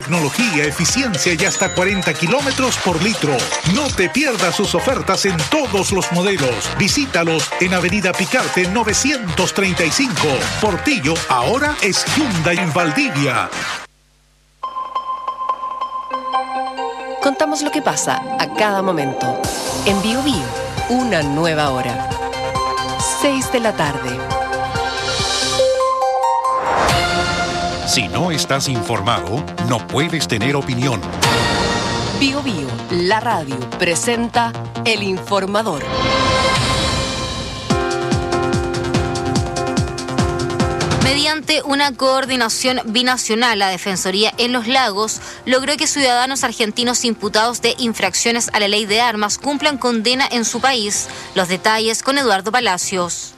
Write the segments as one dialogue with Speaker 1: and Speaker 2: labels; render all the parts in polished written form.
Speaker 1: tecnología, eficiencia y hasta 40 kilómetros por litro. No te pierdas sus ofertas en todos los modelos. Visítalos en Avenida Picarte 935. Portillo ahora es Hyundai en Valdivia.
Speaker 2: Contamos lo que pasa a cada momento. En Bio Bio, una nueva hora. 6 de la tarde.
Speaker 3: Si no estás informado, no puedes tener opinión.
Speaker 2: Bio Bio, la radio, presenta El Informador.
Speaker 4: Mediante una coordinación binacional, la Defensoría en Los Lagos logró que ciudadanos argentinos imputados de infracciones a la ley de armas cumplan condena en su país. Los detalles con Eduardo Palacios.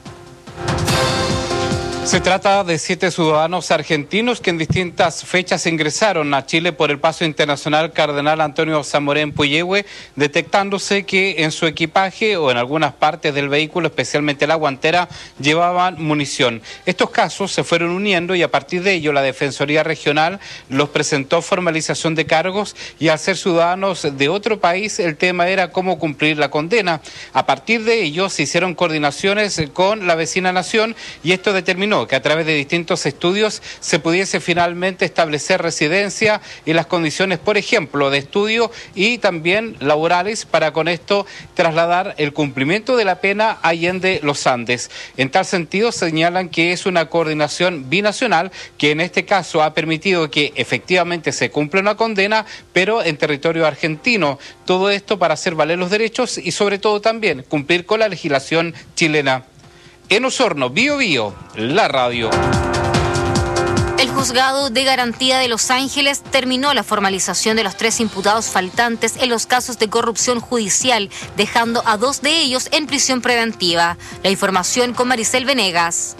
Speaker 5: Se trata de 7 ciudadanos argentinos que en distintas fechas ingresaron a Chile por el paso internacional Cardenal Antonio Zamorén Puyehue, detectándose que en su equipaje o en algunas partes del vehículo, especialmente la guantera, llevaban munición. Estos casos se fueron uniendo y a partir de ello la Defensoría Regional los presentó formalización de cargos y al ser ciudadanos de otro país el tema era cómo cumplir la condena. A partir de ello se hicieron coordinaciones con la vecina nación y esto determinó que a través de distintos estudios se pudiese finalmente establecer residencia y las condiciones, por ejemplo, de estudio y también laborales para con esto trasladar el cumplimiento de la pena allende los Andes. En tal sentido señalan que es una coordinación binacional que en este caso ha permitido que efectivamente se cumpla una condena, pero en territorio argentino. Todo esto para hacer valer los derechos y sobre todo también cumplir con la legislación chilena. En Osorno, Bio Bio, la radio.
Speaker 4: El Juzgado de Garantía de Los Ángeles terminó la formalización de los 3 imputados faltantes en los casos de corrupción judicial, dejando a 2 de ellos en prisión preventiva. La información con Maricel Venegas.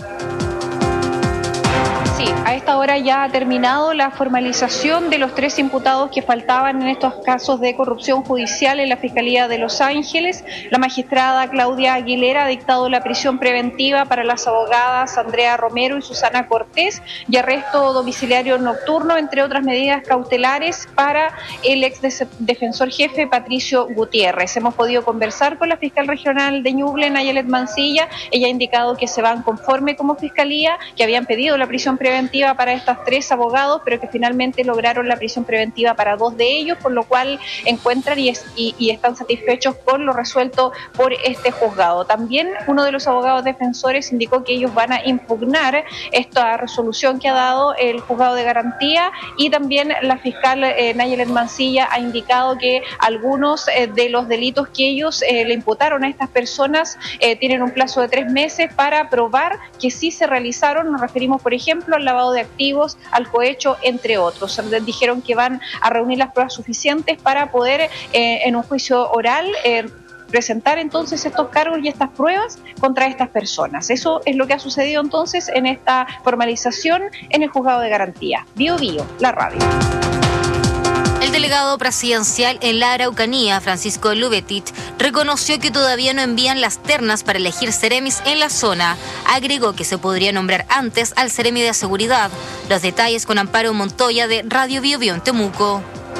Speaker 6: Sí, a esta hora ya ha terminado la formalización de los 3 imputados que faltaban en estos casos de corrupción judicial en la Fiscalía de Los Ángeles. La magistrada Claudia Aguilera ha dictado la prisión preventiva para las abogadas Andrea Romero y Susana Cortés y arresto domiciliario nocturno, entre otras medidas cautelares para el ex defensor jefe Patricio Gutiérrez. Hemos podido conversar con la fiscal regional de Ñuble, Nayelet Mancilla. Ella ha indicado que se van conforme como fiscalía, que habían pedido la prisión preventiva para estos 3 abogados, pero que finalmente lograron la prisión preventiva para 2 de ellos, por lo cual encuentran y están satisfechos con lo resuelto por este juzgado. También uno de los abogados defensores indicó que ellos van a impugnar esta resolución que ha dado el juzgado de garantía, y también la fiscal Nayelet Mancilla ha indicado que algunos de los delitos que ellos le imputaron a estas personas tienen un plazo de 3 meses para probar que sí se realizaron. Nos referimos, por ejemplo, al lavado de activos, al cohecho, entre otros. Les dijeron que van a reunir las pruebas suficientes para poder en un juicio oral presentar entonces estos cargos y estas pruebas contra estas personas. Eso es lo que ha sucedido entonces en esta formalización en el juzgado de garantía. Bio Bio, la radio.
Speaker 4: El delegado presidencial en la Araucanía, Francisco Lubetit, reconoció que todavía no envían las ternas para elegir seremis en la zona. Agregó que se podría nombrar antes al seremi de seguridad. Los detalles con Amparo Montoya de Radio Bio Bio en Temuco.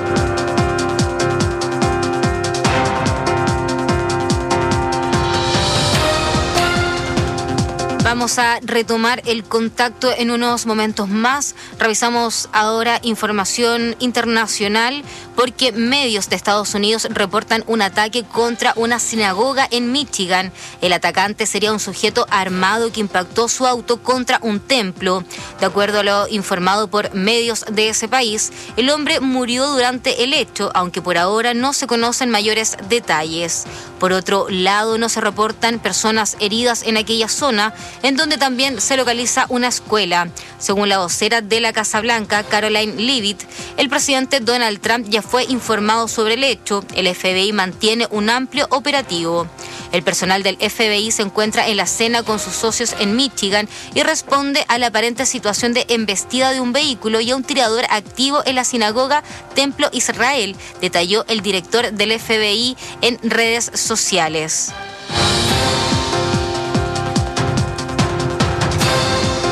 Speaker 4: Vamos a retomar el contacto en unos momentos más. Revisamos ahora información internacional porque medios de Estados Unidos reportan un ataque contra una sinagoga en Michigan. El atacante sería un sujeto armado que impactó su auto contra un templo. De acuerdo a lo informado por medios de ese país, el hombre murió durante el hecho, aunque por ahora no se conocen mayores detalles. Por otro lado, no se reportan personas heridas en aquella zona, en donde también se localiza una escuela. Según la vocera de la Casa Blanca, Caroline Leavitt, el presidente Donald Trump ya fue informado sobre el hecho. El FBI mantiene un amplio operativo. El personal del FBI se encuentra en la escena con sus socios en Michigan y responde a la aparente situación de embestida de un vehículo y a un tirador activo en la sinagoga Templo Israel, detalló el director del FBI en redes sociales.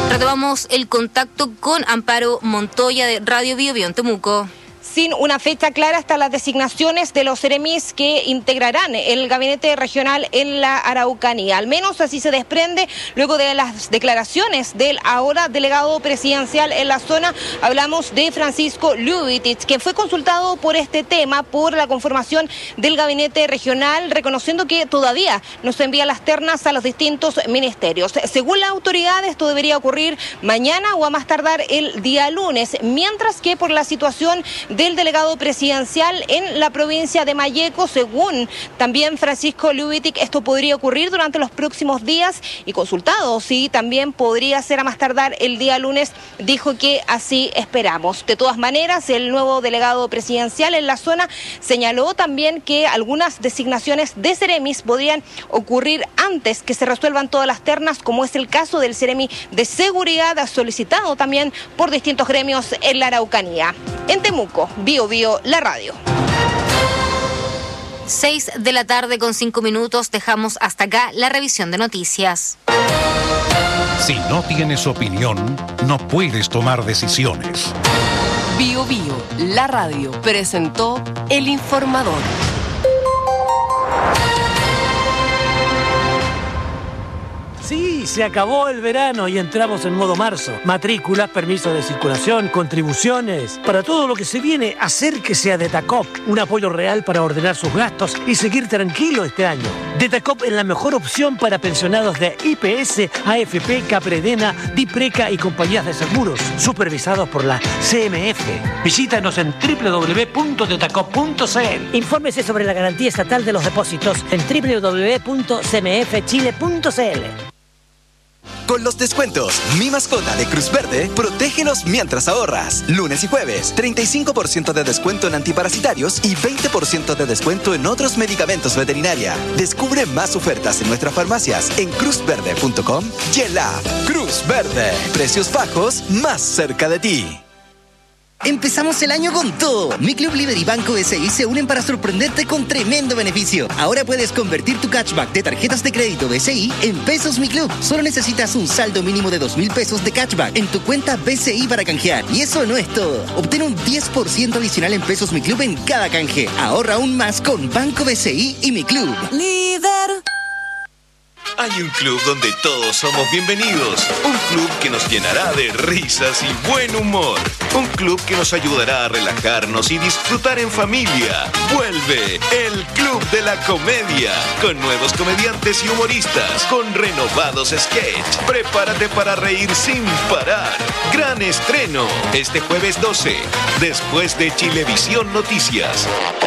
Speaker 4: Retomamos el contacto con Amparo Montoya de Radio Bio Bio en Temuco.
Speaker 7: Sin una fecha clara hasta las designaciones de los seremis que integrarán el gabinete regional en la Araucanía. Al menos así se desprende luego de las declaraciones del ahora delegado presidencial en la zona. Hablamos de Francisco Lubitich, quien fue consultado por este tema, por la conformación del gabinete regional, reconociendo que todavía no se envían las ternas a los distintos ministerios. Según la autoridad, esto debería ocurrir mañana o a más tardar el día lunes, mientras que por la situación del delegado presidencial en la provincia de Malleco, según también Francisco Lubitich, esto podría ocurrir durante los próximos días, y consultado si también podría ser a más tardar el día lunes, dijo que así esperamos. De todas maneras, el nuevo delegado presidencial en la zona señaló también que algunas designaciones de seremis podrían ocurrir antes que se resuelvan todas las ternas, como es el caso del seremi de seguridad, solicitado también por distintos gremios en la Araucanía. En Temuco, Bio Bio, la radio.
Speaker 4: 6 de la tarde con 5 minutos. Dejamos hasta acá la revisión de noticias.
Speaker 3: Si no tienes opinión, no puedes tomar decisiones.
Speaker 2: Bio Bio, la radio, presentó El Informador.
Speaker 8: Sí, se acabó el verano y entramos en modo marzo. Matrículas, permisos de circulación, contribuciones. Para todo lo que se viene, acérquese a Detacop. Un apoyo real para ordenar sus gastos y seguir tranquilo este año. Detacop es la mejor opción para pensionados de IPS, AFP, Capredena, Dipreca y compañías de seguros, supervisados por la CMF. Visítanos en www.detacop.cl.
Speaker 9: Infórmese sobre la garantía estatal de los depósitos en www.cmfchile.cl.
Speaker 10: Con los descuentos Mi Mascota de Cruz Verde, protégelos mientras ahorras. Lunes y jueves, 35% de descuento en antiparasitarios y 20% de descuento en otros medicamentos veterinaria. Descubre más ofertas en nuestras farmacias en cruzverde.com y en la app. Cruz Verde, precios bajos más cerca de ti.
Speaker 11: Empezamos el año con todo. Mi Club Líder y Banco BCI se unen para sorprenderte con tremendo beneficio. Ahora puedes convertir tu cashback de tarjetas de crédito BCI en pesos Mi Club. Solo necesitas un saldo mínimo de 2,000 pesos de cashback en tu cuenta BCI para canjear. Y eso no es todo. Obtén un 10% adicional en pesos Mi Club en cada canje. Ahorra aún más con Banco BCI y Mi Club.
Speaker 12: Líder. Hay un club donde todos somos bienvenidos. Un club que nos llenará de risas y buen humor. Un club que nos ayudará a relajarnos y disfrutar en familia. Vuelve el Club de la Comedia. Con nuevos comediantes y humoristas. Con renovados sketch. Prepárate para reír sin parar. Gran estreno. Este jueves 12. Después de Chilevisión Noticias.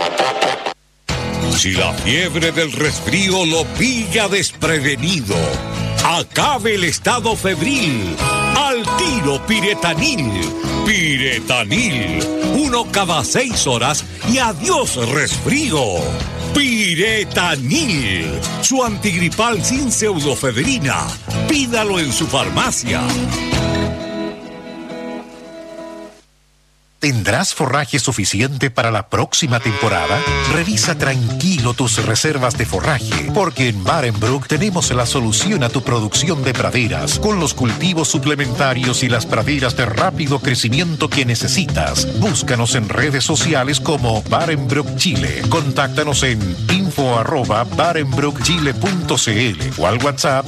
Speaker 13: Si la fiebre del resfrío lo pilla desprevenido, acabe el estado febril. Al tiro Piretanil. Piretanil. 1 cada 6 horas y adiós resfrío. Piretanil. Su antigripal sin pseudofebrina. Pídalo en su farmacia.
Speaker 3: ¿Tendrás forraje suficiente para la próxima temporada? Revisa tranquilo tus reservas de forraje, porque en Barenbrook tenemos la solución a tu producción de praderas, con los cultivos suplementarios y las praderas de rápido crecimiento que necesitas. Búscanos en redes sociales como Barenbrook Chile. Contáctanos en info@barenbrookchile.cl o al WhatsApp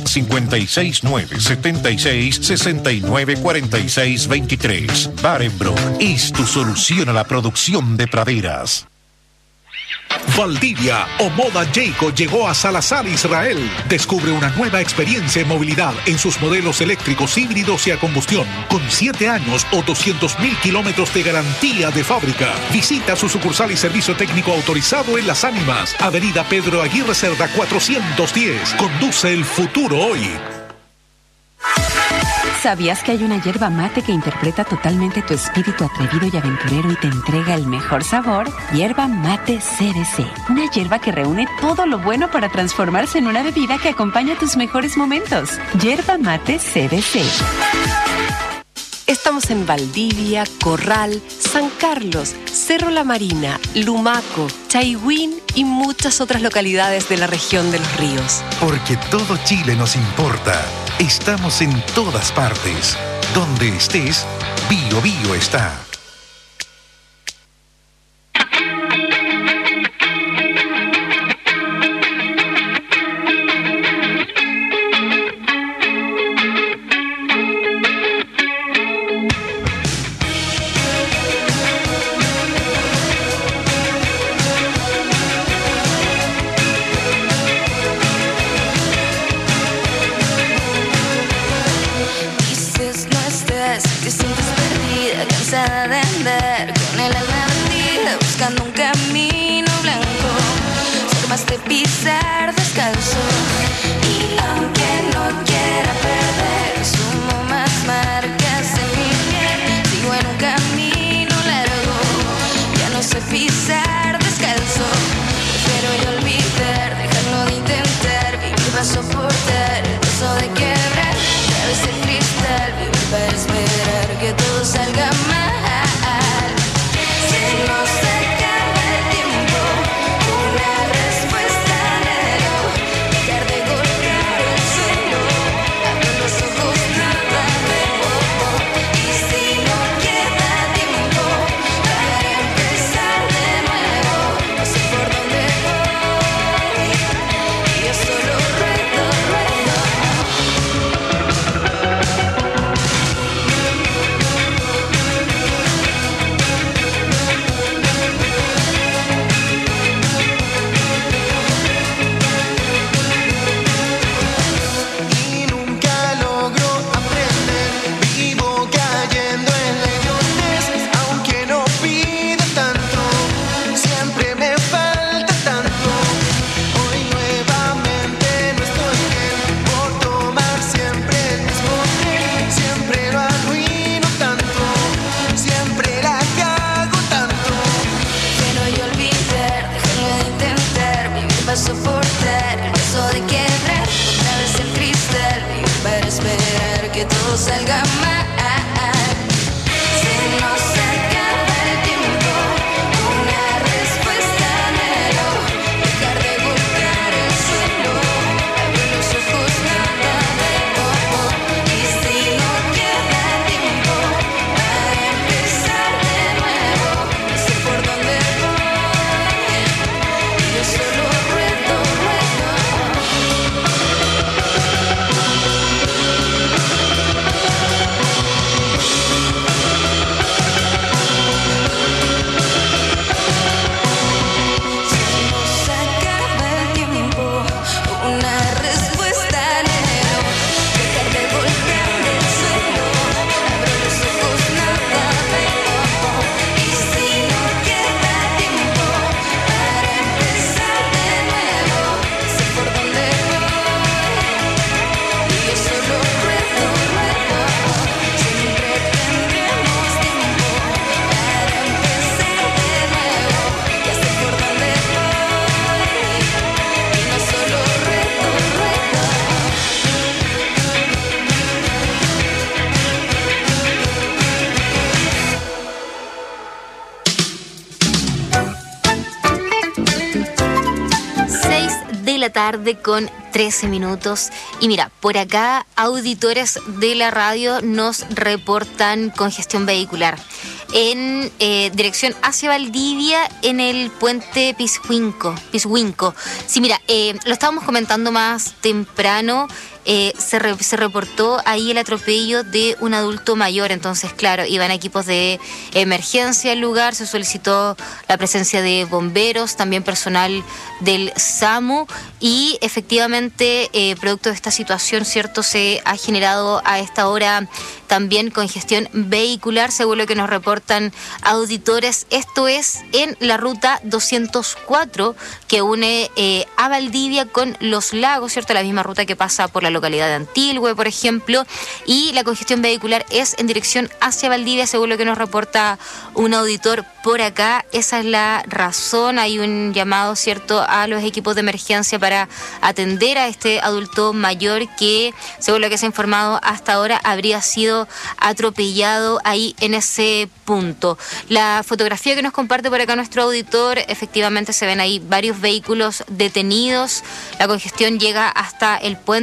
Speaker 3: 56976694623. Barenbrook es tu solución a la producción de praderas.
Speaker 1: Valdivia o Moda Jayco llegó a Salazar, Israel. Descubre una nueva experiencia en movilidad en sus modelos eléctricos, híbridos y a combustión, con 7 años o 200,000 kilómetros de garantía de fábrica. Visita su sucursal y servicio técnico autorizado en Las Ánimas, Avenida Pedro Aguirre Cerda 410. Conduce el futuro hoy.
Speaker 14: ¿Sabías que hay una yerba mate que interpreta totalmente tu espíritu atrevido y aventurero y te entrega el mejor sabor? Yerba mate CBC. Una yerba que reúne todo lo bueno para transformarse en una bebida que acompaña tus mejores momentos. Yerba mate CBC.
Speaker 2: Estamos en Valdivia, Corral, San Carlos, Cerro La Marina, Lumaco, Chaihuín y muchas otras localidades de la región de los ríos.
Speaker 3: Porque todo Chile nos importa. Estamos en todas partes. Donde estés, Bio Bio está.
Speaker 15: Que sientes perdida, cansada de andar con el alma vendida, buscando un camino blanco. Formaste pisar descalzo y aunque no quiera perder, sumo más marcas en mi piel. Sigo en un camino largo, ya no sé pisar descalzo. Prefiero ya olvidar, dejarlo de intentar, vivir para soportar el peso de quebrar. Otra vez el cristal, vivir para esperar que todo salga mal. Se nos acaba el tiempo, una respuesta anhelo, dejar de golpear el suelo, abro los ojos, nada veo. Y si no queda tiempo para empezar de nuevo, no sé por dónde voy, y yo solo ruedo.
Speaker 16: Y nunca logro aprender, vivo cayendo en la idiotez, aunque no pida tanto, siempre me falta tanto. Hoy nuevamente no estoy bien por tomar siempre el mismo tren, siempre lo arruino tanto, siempre la cago tanto.
Speaker 15: Pero yo olvidar, dejarlo de intentar, vivir para soportar el peso de quebrar. Otra vez el cristal, vivir para esperar que todo salga mal. Se nos acaba el tiempo, una respuesta anhelo, dejar de golpear el suelo, abro los ojos, nada veo. Y si no queda tiempo para empezar de nuevo, no sé por dónde voy, y yo solo ruedo. Se nos acaba el tiempo, una respuesta anhelo, dejar de golpear el suelo, abro los ojos, nada veo. Y si no queda tiempo para empezar de nuevo, sé por dónde voy, y yo solo ruedo. Siempre tendremos tiempo para empezar de nuevo, ya sé por dónde voy, y no solo ruedo.
Speaker 4: 6 de la tarde con 13 minutos. Y mira, por acá auditores de la radio nos reportan congestión vehicular en dirección hacia Valdivia en el puente Pishuinco. Sí, mira, lo estábamos comentando más temprano. Se reportó ahí el atropello de un adulto mayor, entonces claro, iban equipos de emergencia al lugar, se solicitó la presencia de bomberos, también personal del SAMU y efectivamente producto de esta situación, cierto, se ha generado a esta hora también congestión vehicular, según lo que nos reportan auditores. Esto es en la ruta 204 que une a Valdivia con Los Lagos, cierto, la misma ruta que pasa por la localidad de Antilhue, por ejemplo, y la congestión vehicular es en dirección hacia Valdivia, según lo que nos reporta un auditor por acá. Esa es la razón. Hay un llamado, cierto, a los equipos de emergencia para atender a este adulto mayor que, según lo que se ha informado hasta ahora, habría sido atropellado ahí en ese punto. La fotografía que nos comparte por acá nuestro auditor, efectivamente se ven ahí varios vehículos detenidos. La congestión llega hasta el puente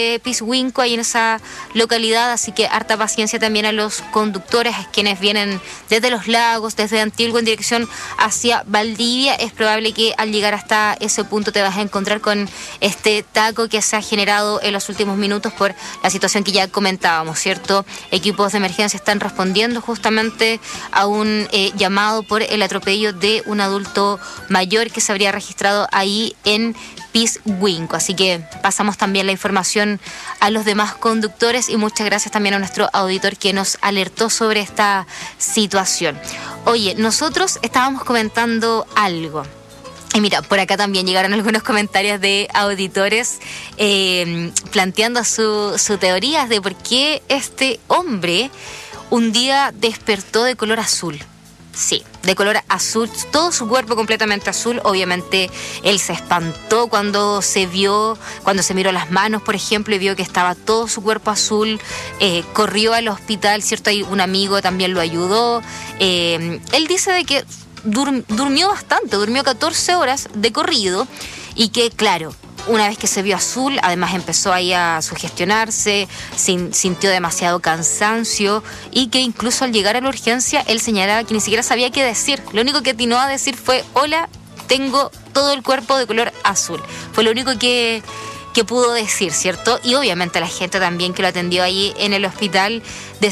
Speaker 4: de Pishuinco, ahí en esa localidad, así que harta paciencia también a los conductores, quienes vienen desde Los Lagos, desde Antilgo en dirección hacia Valdivia. Es probable que al llegar hasta ese punto te vas a encontrar con este taco que se ha generado en los últimos minutos por la situación que ya comentábamos, ¿cierto? Equipos de emergencia están respondiendo justamente a un llamado por el atropello de un adulto mayor que se habría registrado ahí en Pishuinco. Así que pasamos también la información a los demás conductores y muchas gracias también a nuestro auditor que nos alertó sobre esta situación. Oye, nosotros estábamos comentando algo. Y mira, por acá también llegaron algunos comentarios de auditores planteando sus teorías de por qué este hombre un día despertó de color azul. Sí, de color azul, todo su cuerpo completamente azul. Obviamente él se espantó cuando se miró las manos, por ejemplo, y vio que estaba todo su cuerpo azul. Corrió al hospital, ¿cierto? Ahí un amigo también lo ayudó. Él dice de que durmió bastante, durmió 14 horas de corrido y que, claro, una vez que se vio azul, además empezó ahí a sugestionarse, sintió demasiado cansancio y que incluso al llegar a la urgencia él señalaba que ni siquiera sabía qué decir. Lo único que atinó a decir fue: hola, tengo todo el cuerpo de color azul. Fue lo único que pudo decir, ¿cierto? Y obviamente la gente también que lo atendió ahí en el hospital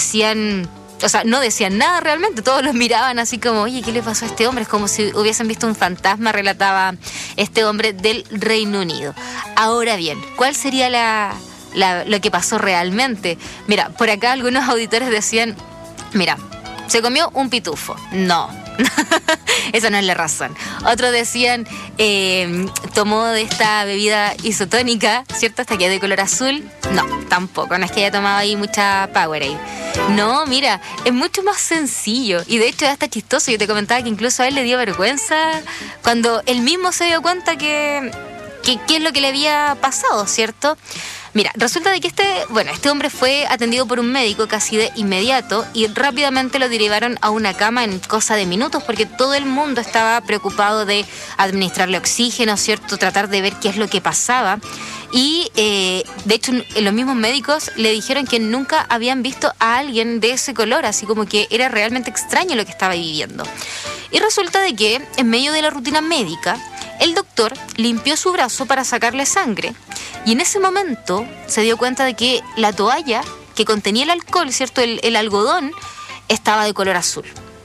Speaker 4: no decían nada realmente, todos los miraban así como: oye, ¿qué le pasó a este hombre? Es como si hubiesen visto un fantasma, relataba este hombre del Reino Unido. Ahora bien, ¿cuál sería lo que pasó realmente? Mira, por acá algunos auditores decían: mira, se comió un pitufo. No, esa no es la razón. Otros decían, tomó de esta bebida isotónica, ¿cierto? Hasta que de color azul. No, tampoco, no es que haya tomado ahí mucha Powerade. No, mira, es mucho más sencillo. Y de hecho es hasta chistoso. Yo te comentaba que incluso a él le dio vergüenza cuando él mismo se dio cuenta que qué es lo que le había pasado, ¿cierto? Mira, resulta de que este hombre fue atendido por un médico casi de inmediato y rápidamente lo derivaron a una cama en cosa de minutos porque todo el mundo estaba preocupado de administrarle oxígeno, ¿cierto? Tratar de ver qué es lo que pasaba. Y de hecho los mismos médicos le dijeron que nunca habían visto a alguien de ese color, así como que era realmente extraño lo que estaba viviendo. Y resulta de que en medio de la rutina médica, el doctor limpió su brazo para sacarle sangre y en ese momento se dio cuenta de que la toalla que contenía el alcohol, ¿cierto? El algodón, estaba de color azul.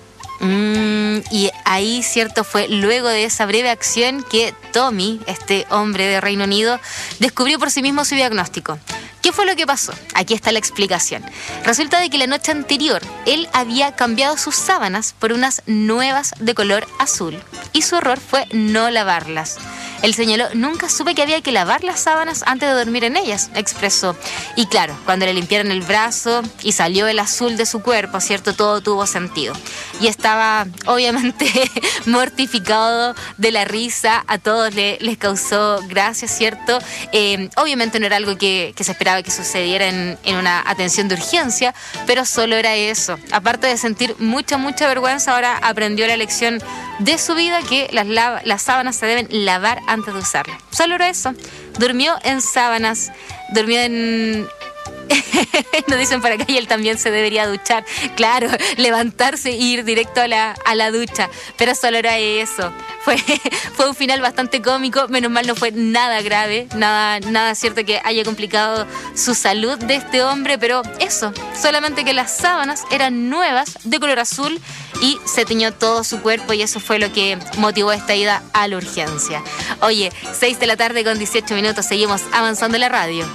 Speaker 4: Y ahí, ¿cierto? Fue luego de esa breve acción que Tommy, este hombre de Reino Unido, descubrió por sí mismo su diagnóstico. ¿Qué fue lo que pasó? Aquí está la explicación. Resulta de que la noche anterior él había cambiado sus sábanas por unas nuevas de color azul y su error fue no lavarlas. Él señaló: nunca supe que había que lavar las sábanas antes de dormir en ellas, expresó. Y claro, cuando le limpiaron el brazo y salió el azul de su cuerpo, ¿cierto? Todo tuvo sentido. Y estaba obviamente mortificado de la risa, a todos les causó gracia, ¿cierto? Obviamente no era algo que se esperaba que sucediera en una atención de urgencia, pero solo era eso. Aparte de sentir mucha vergüenza, ahora aprendió la lección de su vida, que las sábanas se deben lavar antes de usarlas. Solo era eso. Durmió en sábanas, durmió en... Nos dicen por acá, y él también se debería duchar. Claro, levantarse e ir directo a la ducha. Pero solo era eso. Fue un final bastante cómico. Menos mal no fue nada grave, nada cierto que haya complicado su salud de este hombre. Pero eso, solamente que las sábanas eran nuevas, de color azul, y se tiñó todo su cuerpo, y eso fue lo que motivó esta ida a la urgencia. Oye, 6 de la tarde con 18 minutos, seguimos avanzando en la radio.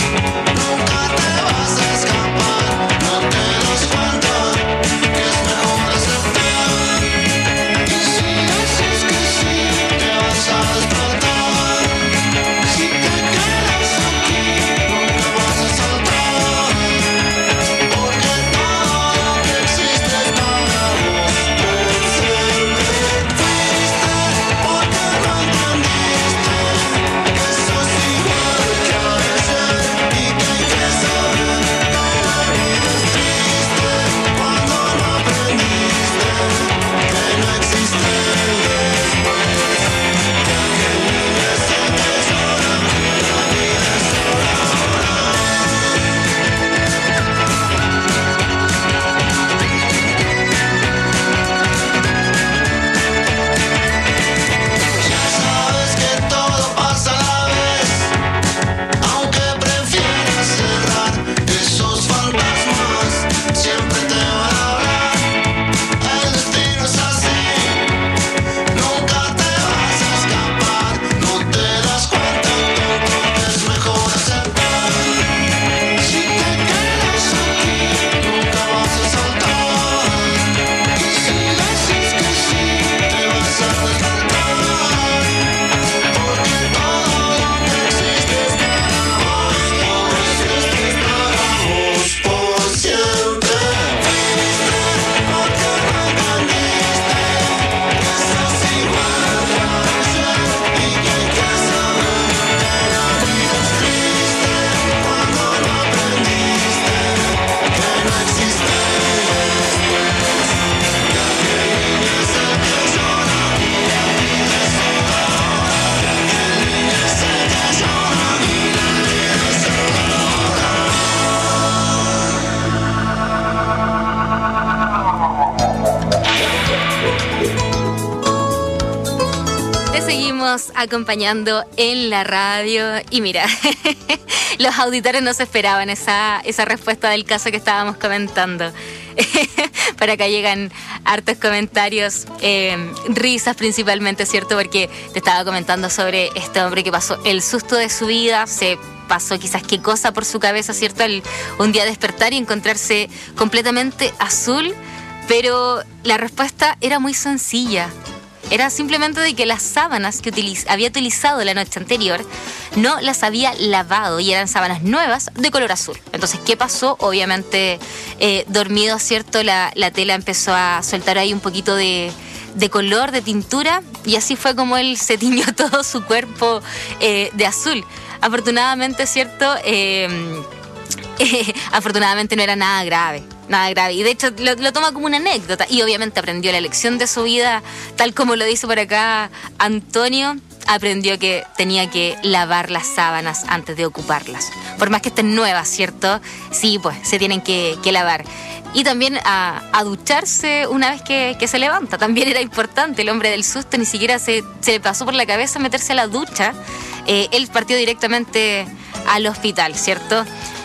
Speaker 16: Nunca te vas a escapar, no te das cuenta que es mejor
Speaker 4: seguimos acompañando en la radio y mira, los auditores no se esperaban esa respuesta del caso que estábamos comentando. Para acá llegan hartos comentarios, risas principalmente, ¿cierto? Porque te estaba comentando sobre este hombre que pasó el susto de su vida, se pasó quizás qué cosa por su cabeza, ¿cierto? Un día despertar y encontrarse completamente azul, pero la respuesta era muy sencilla. Era simplemente de que las sábanas que había utilizado la noche anterior no las había lavado y eran sábanas nuevas de color azul. Entonces, ¿qué pasó? Obviamente, dormido, ¿cierto? La tela empezó a soltar ahí un poquito de color, de tintura, y así fue como él se tiñó todo su cuerpo de azul. Afortunadamente, ¿cierto? Afortunadamente no era nada grave. Y de hecho lo toma como una anécdota. Y obviamente aprendió la lección de su vida, tal como lo dice por acá Antonio. Aprendió que tenía que lavar las sábanas antes de ocuparlas. Por más que estén nuevas, ¿cierto? Sí, pues se tienen que lavar. Y también a ducharse una vez que se levanta. También era importante. El hombre del susto ni siquiera se le pasó por la cabeza meterse a la ducha. Él partió directamente al hospital, ¿cierto?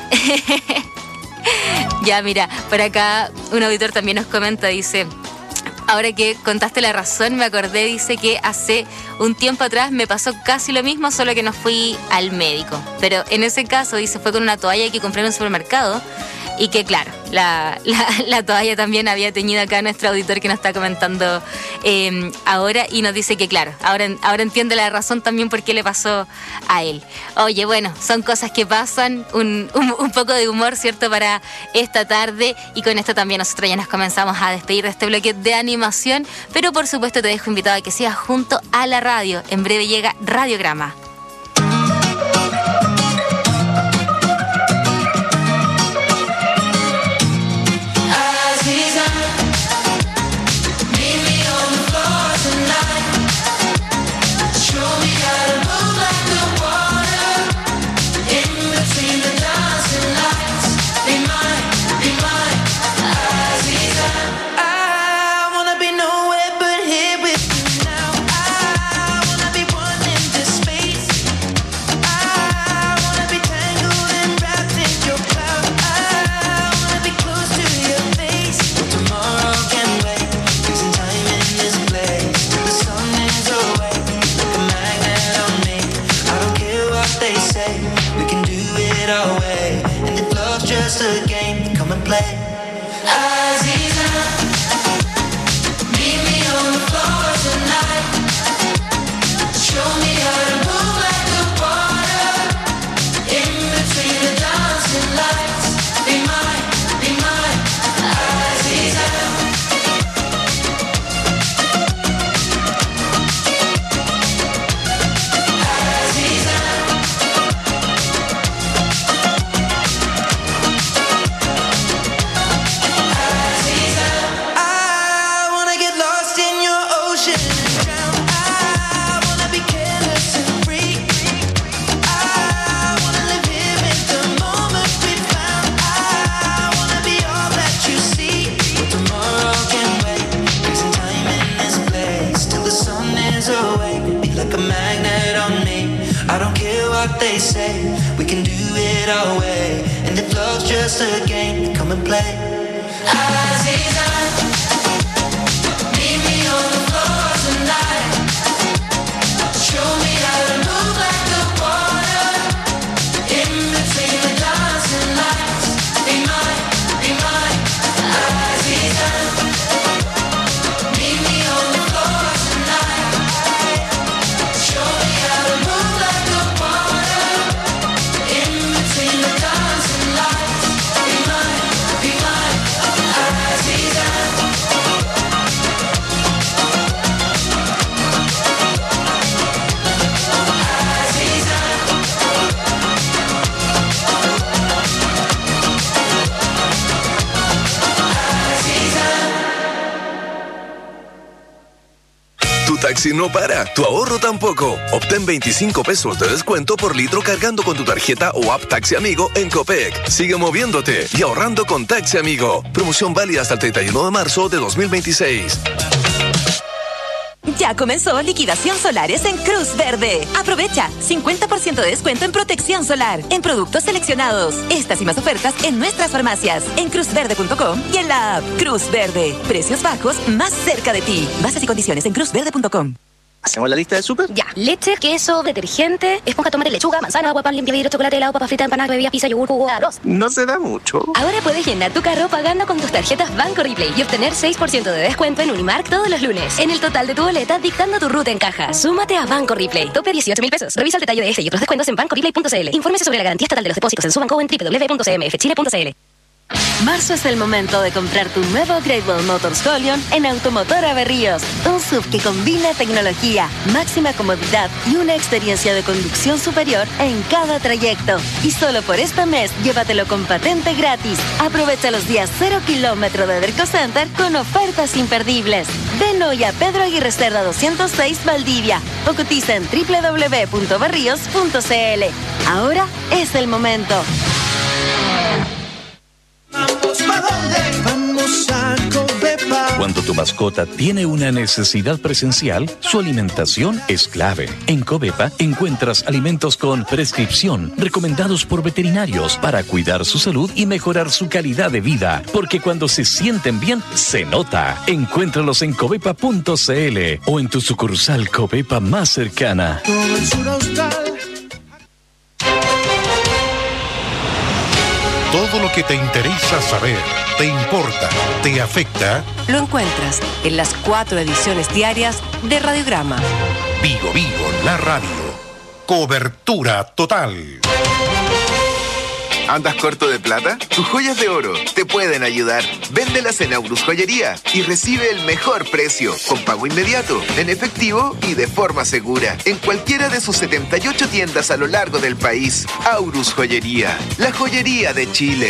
Speaker 4: Ya, mira, por acá un auditor también nos comenta, dice: ahora que contaste la razón, me acordé, dice, que hace un tiempo atrás me pasó casi lo mismo, solo que no fui al médico. Pero en ese caso, dice, fue con una toalla que compré en un supermercado y que, claro, la toalla también había teñido acá nuestro auditor que nos está comentando ahora, y nos dice que, claro, ahora entiende la razón también por qué le pasó a él. Oye, bueno, son cosas que pasan, un poco de humor, ¿cierto?, para esta tarde, y con esto también nosotros ya nos comenzamos a despedir de este bloque de animación, pero por supuesto te dejo invitado a que sigas junto a la radio. En breve llega Radiograma.
Speaker 12: Taxi no para, tu ahorro tampoco. Obtén 25 pesos de descuento por litro cargando con tu tarjeta o app Taxi Amigo en Copec. Sigue moviéndote y ahorrando con Taxi Amigo. Promoción válida hasta el 31 de marzo de 2026.
Speaker 17: Ya comenzó liquidación solares en Cruz Verde. Aprovecha 50% de descuento en protección solar en productos seleccionados. Estas y más ofertas en nuestras farmacias, en cruzverde.com y en la app Cruz Verde. Precios bajos más cerca de ti. Bases y condiciones en cruzverde.com.
Speaker 18: ¿Hacemos la lista del súper?
Speaker 19: Ya. Leche, queso, detergente, esponja, tomate, lechuga, manzana, agua, pan, limpia vidrio, chocolate, helado, papa frita, empanadas, bebidas, pizza, yogur, jugo, arroz.
Speaker 18: No se da mucho.
Speaker 19: Ahora puedes llenar tu carro pagando con tus tarjetas Banco Replay y obtener 6% de descuento en Unimark todos los lunes. En el total de tu boleta, dictando tu ruta en caja. Súmate a Banco Replay. Tope 18.000 pesos. Revisa el detalle de este y otros descuentos en bancoreplay.cl. Infórmese sobre la garantía estatal de los depósitos en su banco en www.cmfchile.cl.
Speaker 20: Marzo es el momento de comprar tu nuevo Great Wall Motors Collion en Automotora Berríos. Un SUV que combina tecnología, máxima comodidad y una experiencia de conducción superior en cada trayecto. Y solo por este mes, llévatelo con patente gratis. Aprovecha los días 0 kilómetro de Derco Center con ofertas imperdibles. Ven hoy a Pedro Aguirre Cerda 206 Valdivia o cotiza en www.berrios.cl. Ahora es el momento.
Speaker 16: ¿Vamos pa' dónde? Vamos a Covepa.
Speaker 21: Cuando tu mascota tiene una necesidad presencial, su alimentación es clave. En Covepa encuentras alimentos con prescripción, recomendados por veterinarios para cuidar su salud y mejorar su calidad de vida. Porque cuando se sienten bien, se nota. Encuéntralos en covepa.cl o en tu sucursal Covepa más cercana.
Speaker 16: Todo el sur austral.
Speaker 3: Todo lo que te interesa saber, te importa, te afecta,
Speaker 2: lo encuentras en las 4 ediciones diarias de Radiograma.
Speaker 3: Vigo Vigo, la radio. Cobertura total.
Speaker 22: ¿Andas corto de plata? Tus joyas de oro te pueden ayudar. Véndelas en Aurus Joyería y recibe el mejor precio, con pago inmediato, en efectivo y de forma segura, en cualquiera de sus 78 tiendas a lo largo del país. Aurus Joyería, la joyería de Chile.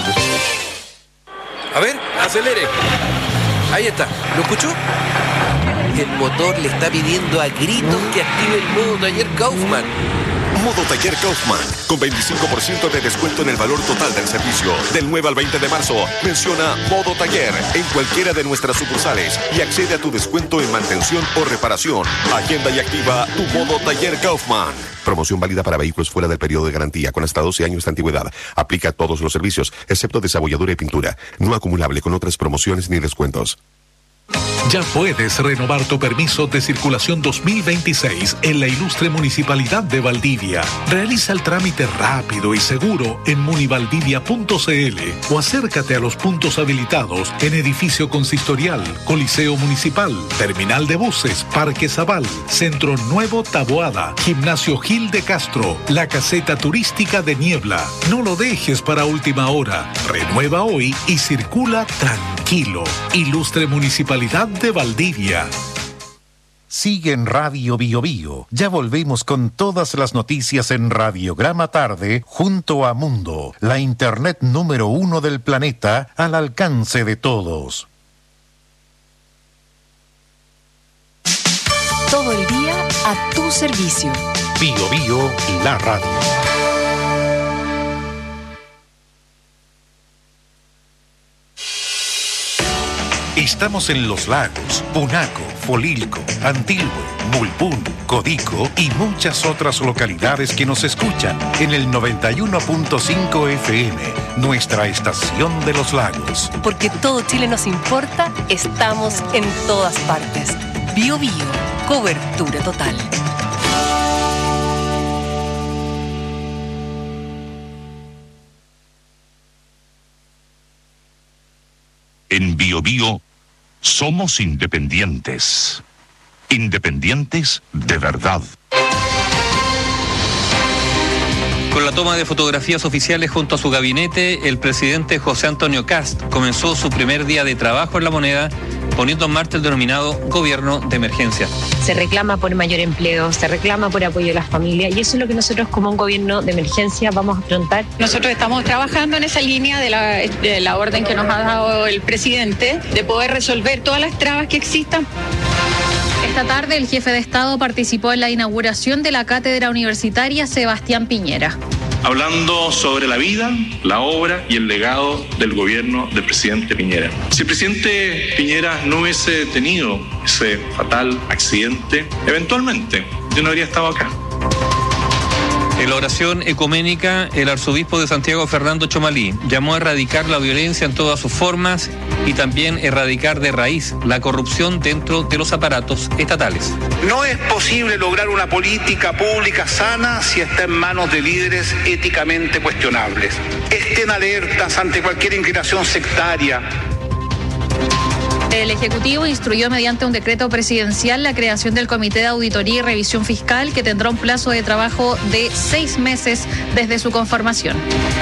Speaker 23: A ver, acelere. Ahí está, ¿lo escuchó? El motor le está pidiendo a gritos que active el modo taller Kaufman.
Speaker 24: Modo Taller Kaufman, con 25% de descuento en el valor total del servicio. Del 9 al 20 de marzo, menciona Modo Taller en cualquiera de nuestras sucursales y accede a tu descuento en mantención o reparación. Agenda y activa tu Modo Taller Kaufman. Promoción válida para vehículos fuera del periodo de garantía con hasta 12 años de antigüedad. Aplica a todos los servicios, excepto desabolladura y pintura. No acumulable con otras promociones ni descuentos.
Speaker 1: Ya puedes renovar tu permiso de circulación 2026 en la ilustre Municipalidad de Valdivia. Realiza el trámite rápido y seguro en munivaldivia.cl o acércate a los puntos habilitados en Edificio Consistorial, Coliseo Municipal, Terminal de Buses, Parque Zabal, Centro Nuevo Taboada, Gimnasio Gil de Castro, la Caseta Turística de Niebla. No lo dejes para última hora. Renueva hoy y circula tranquilo. Ilustre Municipalidad de Valdivia.
Speaker 3: Sigue en Radio Bio Bio. Ya volvemos con todas las noticias en Radiograma Tarde junto a Mundo, la internet número 1 del planeta al alcance de todos.
Speaker 2: Todo el día a tu servicio.
Speaker 3: Bio Bio, la radio. Estamos en Los Lagos, Punaco, Folilco, Antilhue, Mulpún, Codico y muchas otras localidades que nos escuchan en el 91.5 FM, nuestra estación de Los Lagos.
Speaker 2: Porque todo Chile nos importa, estamos en todas partes. Bio Bio, cobertura total.
Speaker 25: En Bio Bio somos independientes. Independientes de verdad.
Speaker 26: Con la toma de fotografías oficiales junto a su gabinete, el presidente José Antonio Kast comenzó su primer día de trabajo en La Moneda, poniendo en marcha el denominado gobierno de emergencia.
Speaker 27: Se reclama por mayor empleo, se reclama por apoyo a las familias y eso es lo que nosotros como un gobierno de emergencia vamos a afrontar.
Speaker 28: Nosotros estamos trabajando en esa línea de la orden que nos ha dado el presidente, de poder resolver todas las trabas que existan.
Speaker 29: Esta tarde el jefe de Estado participó en la inauguración de la Cátedra Universitaria Sebastián Piñera.
Speaker 5: hablando sobre la vida, la obra y el legado del gobierno del presidente Piñera. Si el presidente Piñera no hubiese tenido ese fatal accidente, eventualmente yo no habría estado acá.
Speaker 26: En la oración ecuménica, el arzobispo de Santiago, Fernando Chomalí, llamó a erradicar la violencia en todas sus formas y también erradicar de raíz la corrupción dentro de los aparatos estatales.
Speaker 6: No es posible lograr una política pública sana si está en manos de líderes éticamente cuestionables. Estén alertas ante cualquier inclinación sectaria.
Speaker 28: El Ejecutivo instruyó mediante un decreto presidencial la creación del Comité de Auditoría y Revisión Fiscal, que tendrá un plazo de trabajo de 6 meses desde su conformación.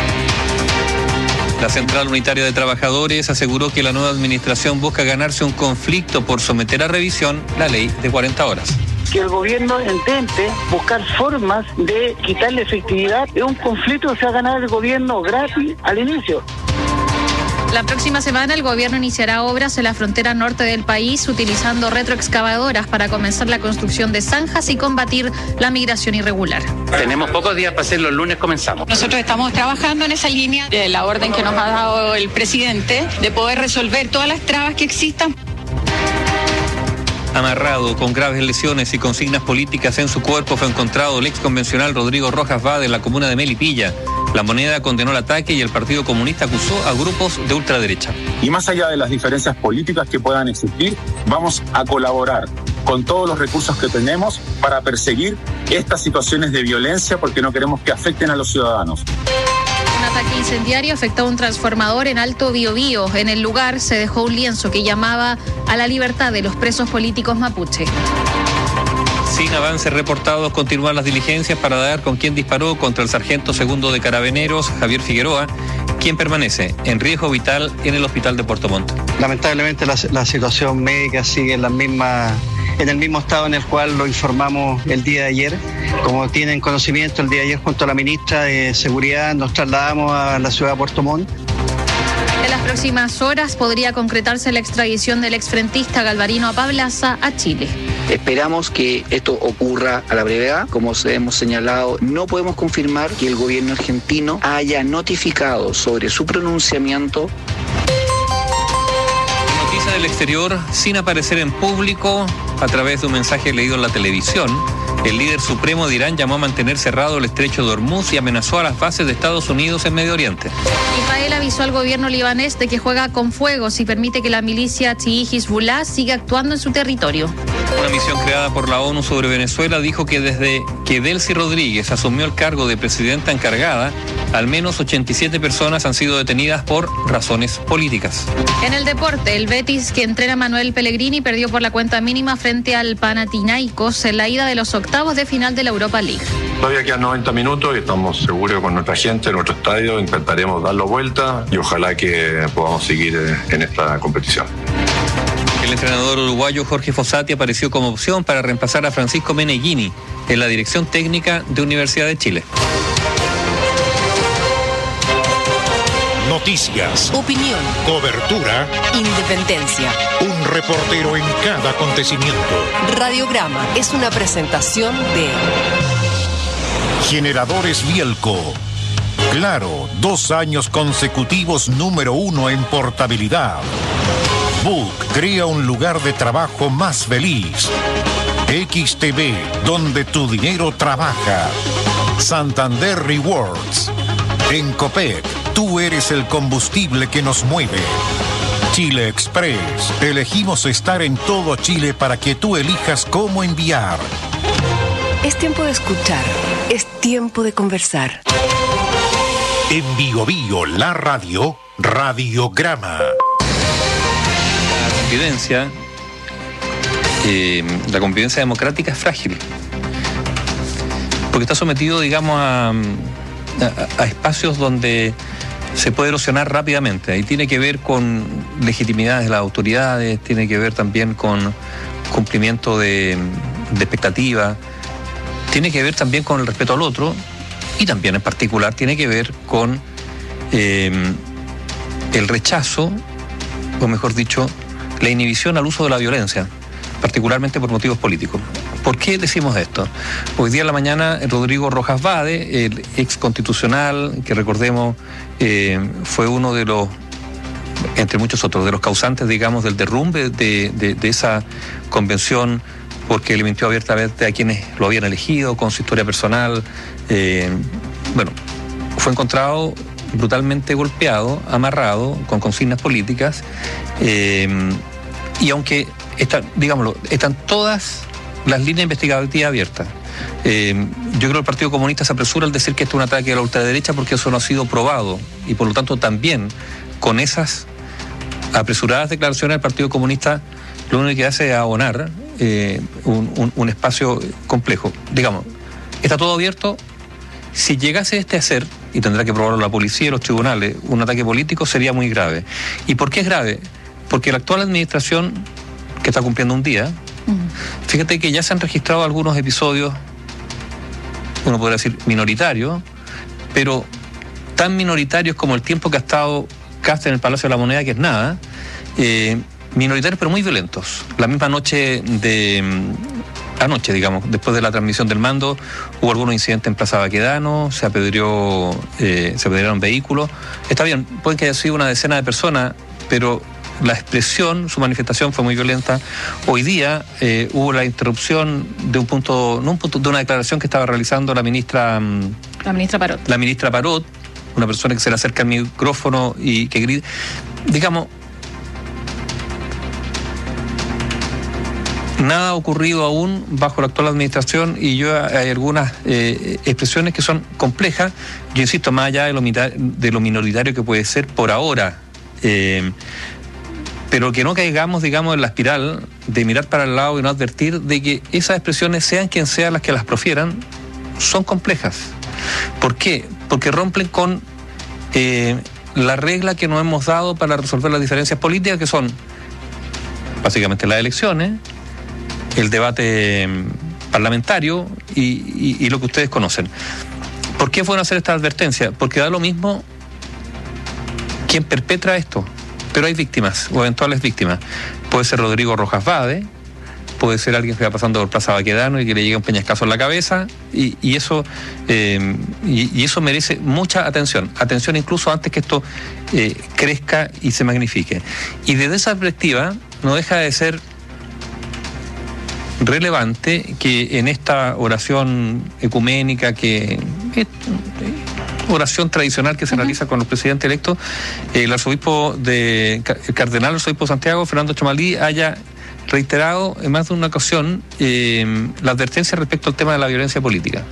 Speaker 26: La Central Unitaria de Trabajadores aseguró que la nueva administración busca ganarse un conflicto por someter a revisión la ley de 40 horas.
Speaker 7: Que el gobierno intente buscar formas de quitarle efectividad es un conflicto que se va a ganar el gobierno gratis al inicio.
Speaker 28: La próxima semana el gobierno iniciará obras en la frontera norte del país utilizando retroexcavadoras para comenzar la construcción de zanjas y combatir la migración irregular.
Speaker 8: Tenemos pocos días para hacerlo, el lunes comenzamos.
Speaker 28: Nosotros estamos trabajando en esa línea de la orden que nos ha dado el presidente de poder resolver todas las trabas que existan.
Speaker 26: Amarrado, con graves lesiones y consignas políticas en su cuerpo, fue encontrado el ex convencional Rodrigo Rojas Vade en la comuna de Melipilla. La Moneda condenó el ataque y el Partido Comunista acusó a grupos de ultraderecha.
Speaker 9: Y más allá de las diferencias políticas que puedan existir, vamos a colaborar con todos los recursos que tenemos para perseguir estas situaciones de violencia, porque no queremos que afecten a los ciudadanos.
Speaker 28: Un ataque incendiario afectó a un transformador en Alto Biobío. En el lugar se dejó un lienzo que llamaba a la libertad de los presos políticos mapuche.
Speaker 26: Sin avances reportados, continúan las diligencias para dar con quien disparó contra el sargento segundo de Carabineros, Javier Figueroa, quien permanece en riesgo vital en el hospital de Puerto Montt.
Speaker 10: Lamentablemente la situación médica sigue en el mismo estado en el cual lo informamos el día de ayer. Como tienen conocimiento, el día de ayer junto a la ministra de Seguridad nos trasladamos a la ciudad de Puerto Montt.
Speaker 28: En las próximas horas podría concretarse la extradición del exfrentista Galvarino Apablaza a Chile.
Speaker 11: Esperamos que esto ocurra a la brevedad. Como hemos señalado, no podemos confirmar que el gobierno argentino haya notificado sobre su pronunciamiento.
Speaker 26: Noticia del exterior, sin aparecer en público, a través de un mensaje leído en la televisión, el líder supremo de Irán llamó a mantener cerrado el estrecho de Hormuz y amenazó a las bases de Estados Unidos en Medio Oriente.
Speaker 28: Israel avisó al gobierno libanés de que juega con fuego si permite que la milicia chií Hezbollah siga actuando en su territorio.
Speaker 26: Una misión creada por la ONU sobre Venezuela dijo que desde que Delcy Rodríguez asumió el cargo de presidenta encargada, al menos 87 personas han sido detenidas por razones políticas.
Speaker 28: En el deporte, el Betis, que entrena a Manuel Pellegrini, perdió por la cuenta mínima frente al Panathinaikos en la ida de los octavos de final de la Europa League.
Speaker 13: Todavía quedan 90 minutos y estamos seguros que con nuestra gente, en nuestro estadio, intentaremos darlo vuelta y ojalá que podamos seguir en esta competición.
Speaker 26: El entrenador uruguayo Jorge Fossati apareció como opción para reemplazar a Francisco Meneghini en la dirección técnica de Universidad de Chile.
Speaker 3: Noticias,
Speaker 2: Opinión,
Speaker 3: cobertura,
Speaker 2: independencia.
Speaker 3: un reportero en cada acontecimiento.
Speaker 2: Radiograma es una presentación de
Speaker 3: Generadores Bielco. Claro, 2 años consecutivos número 1 en portabilidad. Book crea un lugar de trabajo más feliz. XTV, donde tu dinero trabaja. Santander Rewards. En Copec, tú eres el combustible que nos mueve. Chile Express, elegimos estar en todo Chile para que tú elijas cómo enviar.
Speaker 2: Es tiempo de escuchar, es tiempo de conversar.
Speaker 3: En Bio Bio, la radio, Radiograma.
Speaker 26: La convivencia democrática es frágil, porque está sometido, digamos, a espacios donde se puede erosionar rápidamente. Ahí tiene que ver con legitimidad de las autoridades, tiene que ver también con cumplimiento de expectativas, tiene que ver también con el respeto al otro, y también en particular tiene que ver con el rechazo, o mejor dicho, la inhibición al uso de la violencia, particularmente por motivos políticos. ¿Por qué decimos esto? Hoy día en la mañana Rodrigo Rojas Vade, el ex constitucional, que recordemos fue uno de los, entre muchos otros, de los causantes, digamos, del derrumbe de esa convención, porque le mintió abiertamente a quienes lo habían elegido, con su historia personal. Fue encontrado brutalmente golpeado, amarrado, con consignas políticas, y aunque están todas las líneas investigativas abiertas. Yo creo que el Partido Comunista se apresura al decir que esto es un ataque a la ultraderecha porque eso no ha sido probado, y por lo tanto también con esas apresuradas declaraciones el Partido Comunista lo único que hace es abonar un espacio complejo. Digamos, está todo abierto. Si llegase a ser, y tendrá que probarlo la policía y los tribunales, un ataque político, sería muy grave. ¿Y por qué es grave? Porque la actual administración, que está cumpliendo un día, fíjate que ya se han registrado algunos episodios, uno podría decir minoritarios, pero tan minoritarios como el tiempo que ha estado Kast en el Palacio de la Moneda, que es nada, minoritarios pero muy violentos. La misma noche anoche, digamos, después de la transmisión del mando, hubo algunos incidentes en Plaza Baquedano, se apedrearon vehículos. Está bien, puede que haya sido una decena de personas, pero la expresión, su manifestación fue muy violenta. Hoy día hubo la interrupción de de una declaración que estaba realizando la ministra Parot. La ministra Parot, una persona que se le acerca al micrófono y que grita. Digamos, nada ha ocurrido aún bajo la actual administración, y hay algunas expresiones que son complejas. Yo insisto, más allá de lo minoritario que puede ser por ahora, pero que no caigamos, digamos, en la espiral de mirar para el lado y no advertir de que esas expresiones, sean quien sean las que las profieran, son complejas. ¿Por qué? Porque rompen con la regla que nos hemos dado para resolver las diferencias políticas, que son básicamente las elecciones, el debate parlamentario y lo que ustedes conocen. ¿Por qué es bueno hacer esta advertencia? Porque da lo mismo quien perpetra esto, pero hay víctimas o eventuales víctimas. Puede ser Rodrigo Rojas Vade, puede ser alguien que va pasando por Plaza Baquedano y que le llega un peñascazo en la cabeza, y eso merece mucha atención incluso antes que esto crezca y se magnifique. Y desde esa perspectiva no deja de ser relevante que en esta oración ecuménica, que es oración tradicional que se realiza con los presidentes electos, el cardenal arzobispo de Santiago, Fernando Chomalí, haya reiterado en más de una ocasión la advertencia respecto al tema de la violencia política.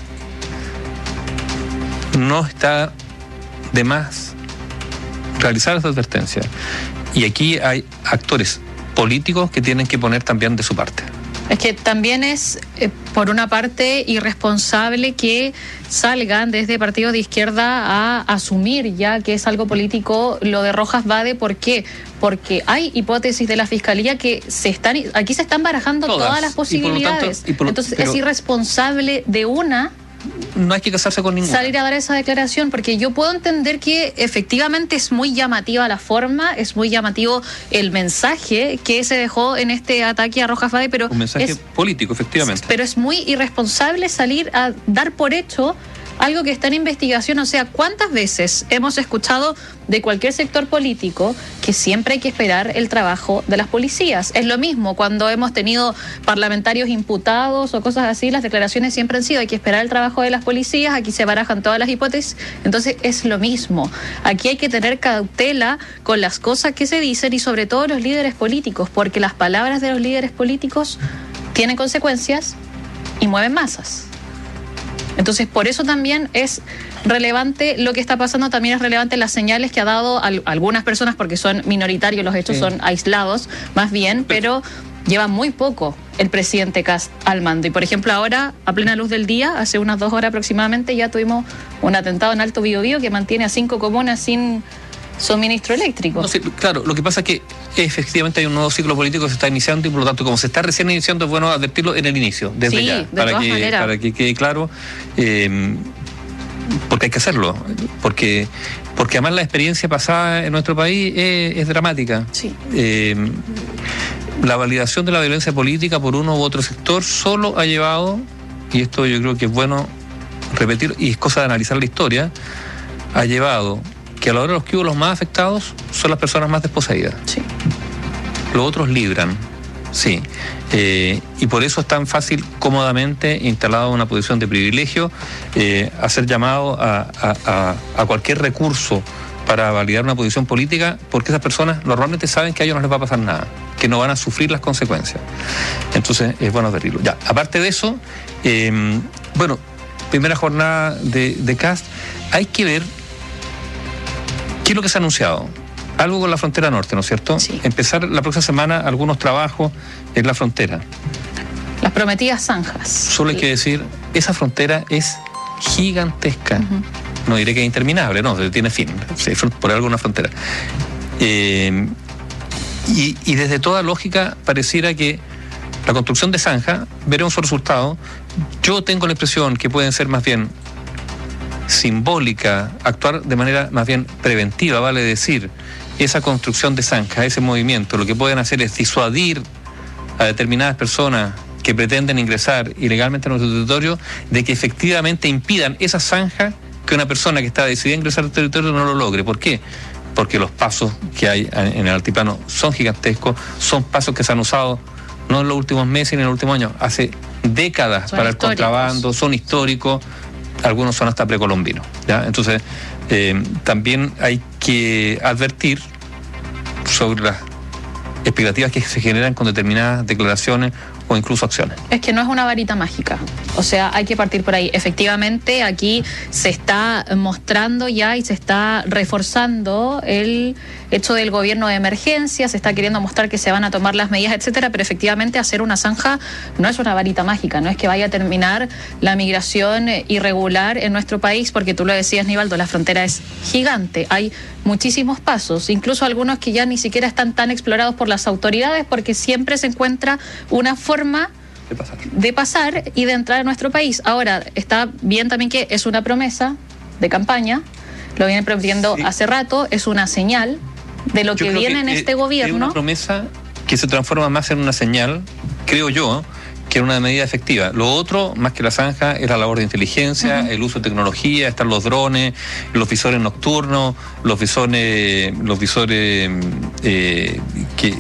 Speaker 26: No está de más realizar esa advertencia, y aquí hay actores políticos que tienen que poner también de su parte.
Speaker 28: Es que también es, por una parte, irresponsable que salgan desde partidos de izquierda a asumir ya que es algo político lo de Rojas Vade. ¿Por qué? Porque hay hipótesis de la Fiscalía que aquí se están barajando todas las posibilidades. Entonces es irresponsable de una...
Speaker 26: No hay que casarse con ninguna.
Speaker 28: Salir a dar esa declaración, porque yo puedo entender que efectivamente es muy llamativa la forma, es muy llamativo el mensaje que se dejó en este ataque a Rojas Vade, pero
Speaker 26: un mensaje político, efectivamente.
Speaker 28: Pero es muy irresponsable salir a dar por hecho algo que está en investigación. O sea, ¿cuántas veces hemos escuchado de cualquier sector político que siempre hay que esperar el trabajo de las policías? Es lo mismo cuando hemos tenido parlamentarios imputados o cosas así, las declaraciones siempre han sido: hay que esperar el trabajo de las policías, aquí se barajan todas las hipótesis. Entonces es lo mismo, aquí hay que tener cautela con las cosas que se dicen, y sobre todo los líderes políticos, porque las palabras de los líderes políticos tienen consecuencias y mueven masas. Entonces, por eso también es relevante lo que está pasando, también es relevante las señales que ha dado algunas personas, porque son minoritarios, los hechos son aislados, más bien, pero lleva muy poco el presidente Kast al mando. Y, por ejemplo, ahora, a plena luz del día, hace unas 2 horas aproximadamente, ya tuvimos un atentado en Alto Biobío que mantiene a 5 comunas sin suministro eléctrico.
Speaker 26: No, sí, claro, lo que pasa es que efectivamente hay un nuevo ciclo político que se está iniciando, y por lo tanto, como se está recién iniciando, es bueno advertirlo en el inicio, desde ya, para que quede claro, porque hay que hacerlo, porque además la experiencia pasada en nuestro país es dramática.
Speaker 28: Sí.
Speaker 26: la validación de la violencia política por uno u otro sector solo ha llevado, y esto yo creo que es bueno repetir, y es cosa de analizar la historia, ha llevado que a la hora de los que hubo los más afectados son las personas más desposeídas.
Speaker 28: Sí.
Speaker 26: Los otros libran, sí. Y por eso es tan fácil, cómodamente, instalado en una posición de privilegio, hacer llamado a cualquier recurso para validar una posición política, porque esas personas normalmente saben que a ellos no les va a pasar nada, que no van a sufrir las consecuencias. Entonces es bueno advertirlo. Ya, aparte de eso, primera jornada de Kast, hay que ver qué es lo que se ha anunciado. Algo con la frontera norte, ¿no es cierto?
Speaker 28: Sí.
Speaker 26: Empezar la próxima semana algunos trabajos en la frontera.
Speaker 28: Las prometidas zanjas.
Speaker 26: Solo hay que decir, esa frontera es gigantesca. Uh-huh. No diré que es interminable, no, tiene fin. Sí, por algo una frontera. Y desde toda lógica pareciera que la construcción de zanja, veremos su resultado. Yo tengo la impresión que pueden ser más bien simbólica, actuar de manera más bien preventiva, vale decir, esa construcción de zanja, ese movimiento, lo que pueden hacer es disuadir a determinadas personas que pretenden ingresar ilegalmente a nuestro territorio de que efectivamente impidan esa zanja, que una persona que está decidida a ingresar al territorio no lo logre. ¿Por qué? Porque los pasos que hay en el altiplano son gigantescos, son pasos que se han usado no en los últimos meses ni en el último año, hace décadas para el contrabando, son históricos, algunos son hasta precolombinos, ¿ya? Entonces, también hay que advertir sobre las expectativas que se generan con determinadas declaraciones o incluso acciones.
Speaker 28: Es que no es una varita mágica, o sea, hay que partir por ahí. Efectivamente, aquí se está mostrando ya y se está reforzando el hecho del gobierno de emergencia, se está queriendo mostrar que se van a tomar las medidas, etcétera, pero efectivamente hacer una zanja no es una varita mágica, no es que vaya a terminar la migración irregular en nuestro país, porque tú lo decías, Nivaldo, la frontera es gigante, hay muchísimos pasos, incluso algunos que ya ni siquiera están tan explorados por las autoridades, porque siempre se encuentra una forma de pasar y de entrar a nuestro país. Ahora, está bien también que es una promesa de campaña, lo vienen prometiendo hace rato, es una señal de lo que viene en este gobierno.
Speaker 26: Es una promesa que se transforma más en una señal, creo yo, que en una medida efectiva. Lo otro, más que la zanja, es la labor de inteligencia, el uso de tecnología, están los drones, los visores nocturnos, los visores que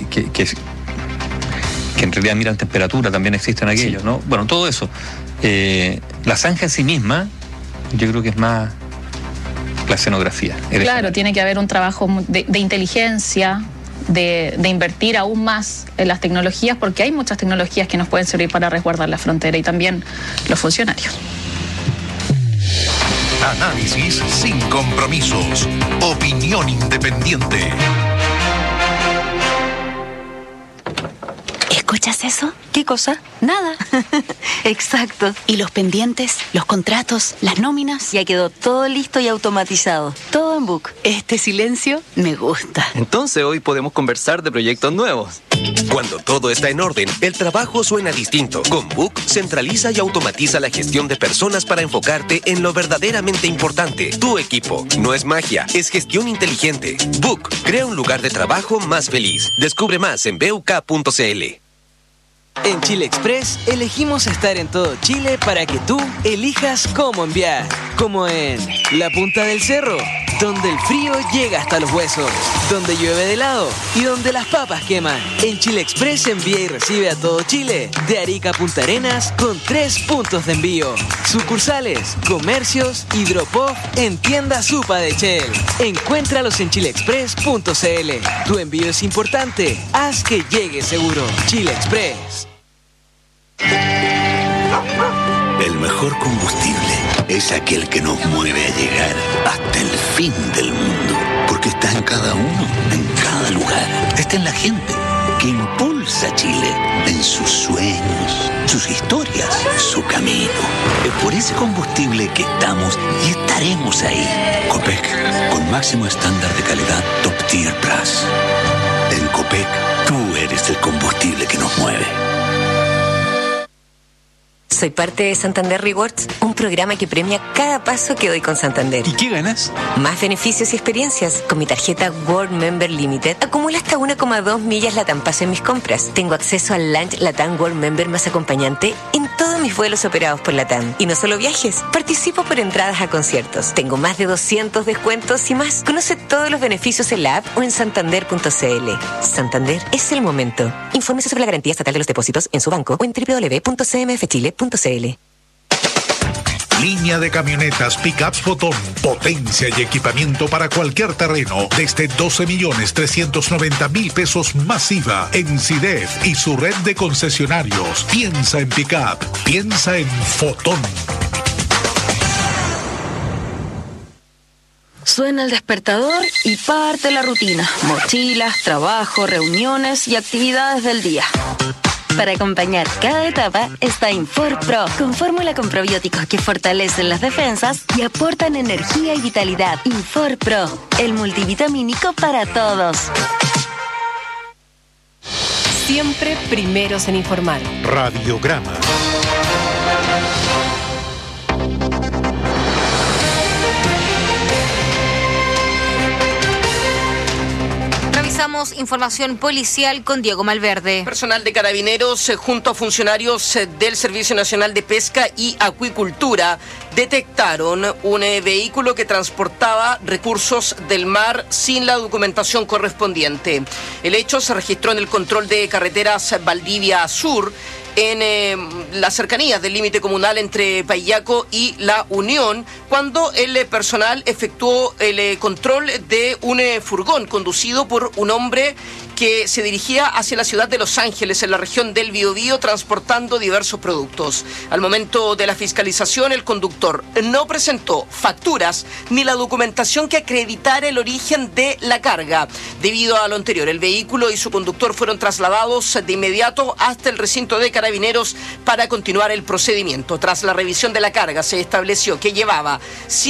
Speaker 26: en realidad miran temperatura, también existen aquellos, ¿no? Bueno, todo eso. La zanja en sí misma, yo creo que es más la escenografía.
Speaker 28: Claro, tiene que haber un trabajo de inteligencia, de invertir aún más en las tecnologías, porque hay muchas tecnologías que nos pueden servir para resguardar la frontera, y también los funcionarios.
Speaker 3: Análisis sin compromisos. Opinión independiente.
Speaker 4: ¿Escuchas eso? ¿Qué cosa? Nada. Exacto. ¿Y los pendientes, los contratos, las nóminas? Ya quedó todo listo y automatizado. Todo en Book. Este silencio me gusta.
Speaker 12: Entonces hoy podemos conversar de proyectos nuevos.
Speaker 14: Cuando todo está en orden, el trabajo suena distinto. Con Book, centraliza y automatiza la gestión de personas para enfocarte en lo verdaderamente importante. Tu equipo. No es magia, es gestión inteligente. Book, crea un lugar de trabajo más feliz. Descubre más en buk.cl.
Speaker 15: En Chile Express elegimos estar en todo Chile para que tú elijas cómo enviar. Como en la punta del cerro, donde el frío llega hasta los huesos, donde llueve de helado y donde las papas queman. En Chile Express envía y recibe a todo Chile, de Arica a Punta Arenas, con 3 puntos de envío. Sucursales, comercios y drop-off en tienda Supa de Shell. Encuéntralos en chileexpress.cl. Tu envío es importante, haz que llegue seguro. Chile Express.
Speaker 17: El mejor combustible es aquel que nos mueve a llegar hasta el fin del mundo, porque está en cada uno, en cada lugar. Está en la gente que impulsa a Chile, en sus sueños, sus historias, su camino. Es por ese combustible que estamos y estaremos ahí. Copec, con máximo estándar de calidad Top Tier Plus. En Copec, tú eres el combustible que nos mueve.
Speaker 1: Soy parte de Santander Rewards, un programa que premia cada paso que doy con Santander.
Speaker 16: ¿Y qué ganas?
Speaker 1: Más beneficios y experiencias. Con mi tarjeta World Member Limited acumulo hasta 1,2 millas LATAM Pass en mis compras. Tengo acceso al lunch LATAM World Member más acompañante en todos mis vuelos operados por LATAM. Y no solo viajes, participo por entradas a conciertos. Tengo más de 200 descuentos y más. Conoce todos los beneficios en la app o en santander.cl. Santander es el momento. Infórmese sobre la garantía estatal de los depósitos en su banco o en www.cmfchile.cl.
Speaker 3: Línea de camionetas Pickups Fotón. Potencia y equipamiento para cualquier terreno. Desde 12.390.000 pesos masiva en CIDEF y su red de concesionarios. Piensa en Pickup. Piensa en Fotón.
Speaker 4: Suena el despertador y parte la rutina. Mochilas, trabajo, reuniones y actividades del día. Para acompañar cada etapa está Infor Pro, con fórmula con probióticos que fortalecen las defensas y aportan energía y vitalidad. Infor Pro, el multivitamínico para todos.
Speaker 2: Siempre primeros en informar.
Speaker 3: Radiograma.
Speaker 18: Revisamos información policial con Diego Malverde.
Speaker 19: Personal de Carabineros junto a funcionarios del Servicio Nacional de Pesca y Acuicultura detectaron un vehículo que transportaba recursos del mar sin la documentación correspondiente. El hecho se registró en el control de carreteras Valdivia Sur, en las cercanías del límite comunal entre Paillaco y La Unión, cuando el personal efectuó el control de un furgón conducido por un hombre que se dirigía hacia la ciudad de Los Ángeles, en la región del Biobío, transportando diversos productos. Al momento de la fiscalización, el conductor no presentó facturas ni la documentación que acreditara el origen de la carga. Debido a lo anterior, el vehículo y su conductor fueron trasladados de inmediato hasta el recinto de Carabineros para continuar el procedimiento. Tras la revisión de la carga, se estableció que llevaba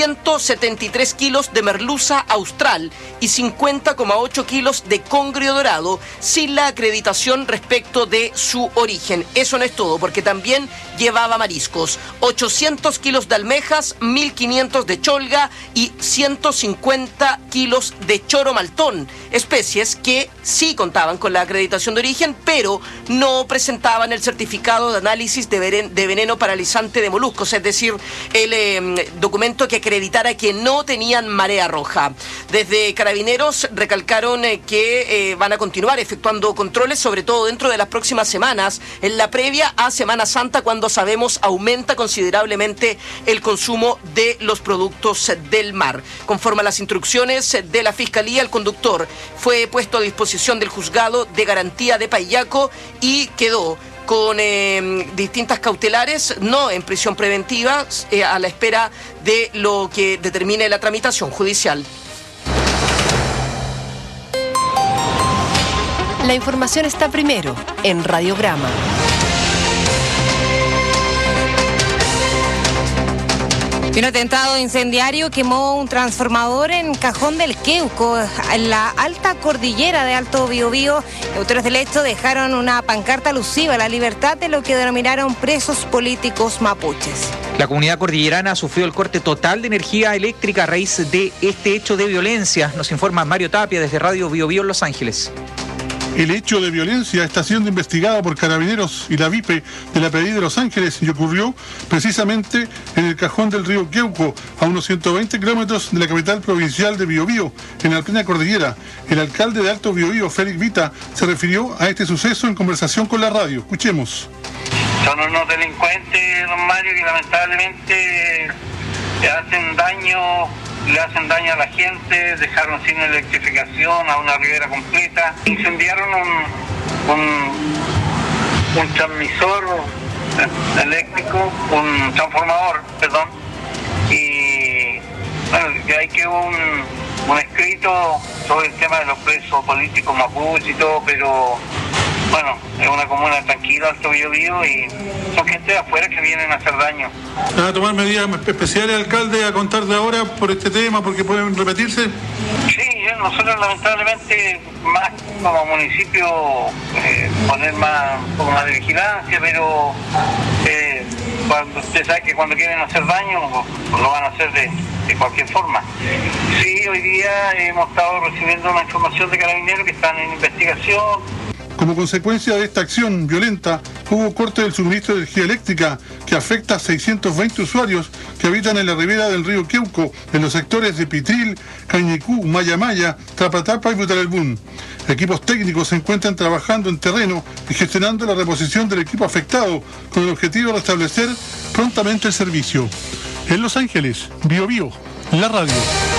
Speaker 19: 173 kilos de merluza austral y 50,8 kilos de congrio dorado, sin la acreditación respecto de su origen. Eso no es todo, porque también llevaba mariscos: 800 kilos de almejas, 1.500 de cholga y 150 kilos de choro maltón, especies que sí contaban con la acreditación de origen, pero no presentaban el certificado de análisis de veneno paralizante de moluscos, es decir, el documento que acreditara que no tenían marea roja. Desde Carabineros recalcaron que van a continuar efectuando controles, sobre todo dentro de las próximas semanas, en la previa a Semana Santa, cuando sabemos aumenta considerablemente el consumo de los productos del mar. Conforme a las instrucciones de la Fiscalía, el conductor fue puesto a disposición del juzgado de garantía de Paillaco y quedó con distintas cautelares, no en prisión preventiva, a la espera de lo que determine la tramitación judicial.
Speaker 2: La información está primero en Radiograma.
Speaker 18: Un atentado incendiario quemó un transformador en Cajón del Queuco, en la alta cordillera de Alto Biobío. Los autores del hecho dejaron una pancarta alusiva a la libertad de lo que denominaron presos políticos mapuches.
Speaker 20: La comunidad cordillerana sufrió el corte total de energía eléctrica a raíz de este hecho de violencia. Nos informa Mario Tapia desde Radio Biobío en Los Ángeles.
Speaker 21: El hecho de violencia está siendo investigado por Carabineros y la VIPE de la PDI de Los Ángeles y ocurrió precisamente en el Cajón del río Queuco, a unos 120 kilómetros de la capital provincial de Biobío, en la plena cordillera. El alcalde de Alto Biobío, Félix Vita, se refirió a este suceso en conversación con la radio. Escuchemos.
Speaker 22: Son unos delincuentes, don Mario, que lamentablemente le hacen daño a la gente, dejaron sin electrificación a una ribera completa, incendiaron un transmisor eléctrico, un transformador, perdón, y bueno, ahí quedó un escrito sobre el tema de los presos políticos mapuche y todo, pero bueno, es una comuna tranquila, Alto Biobío, y son gente de afuera que vienen a hacer daño.
Speaker 21: ¿Va a tomar medidas especiales, alcalde, a contar de ahora por este tema, porque pueden repetirse?
Speaker 22: Sí, nosotros lamentablemente, más como municipio, poner un poco más de vigilancia, pero cuando usted sabe que cuando quieren hacer daño, lo van a hacer de cualquier forma. Sí, hoy día hemos estado recibiendo una información de carabineros que están en investigación.
Speaker 21: Como consecuencia de esta acción violenta, hubo corte del suministro de energía eléctrica que afecta a 620 usuarios que habitan en la ribera del río Queuco, en los sectores de Pitril, Cañicú, Maya, Trapatapa y Butarelbún. Equipos técnicos se encuentran trabajando en terreno y gestionando la reposición del equipo afectado con el objetivo de restablecer prontamente el servicio. En Los Ángeles, Biobío, la radio.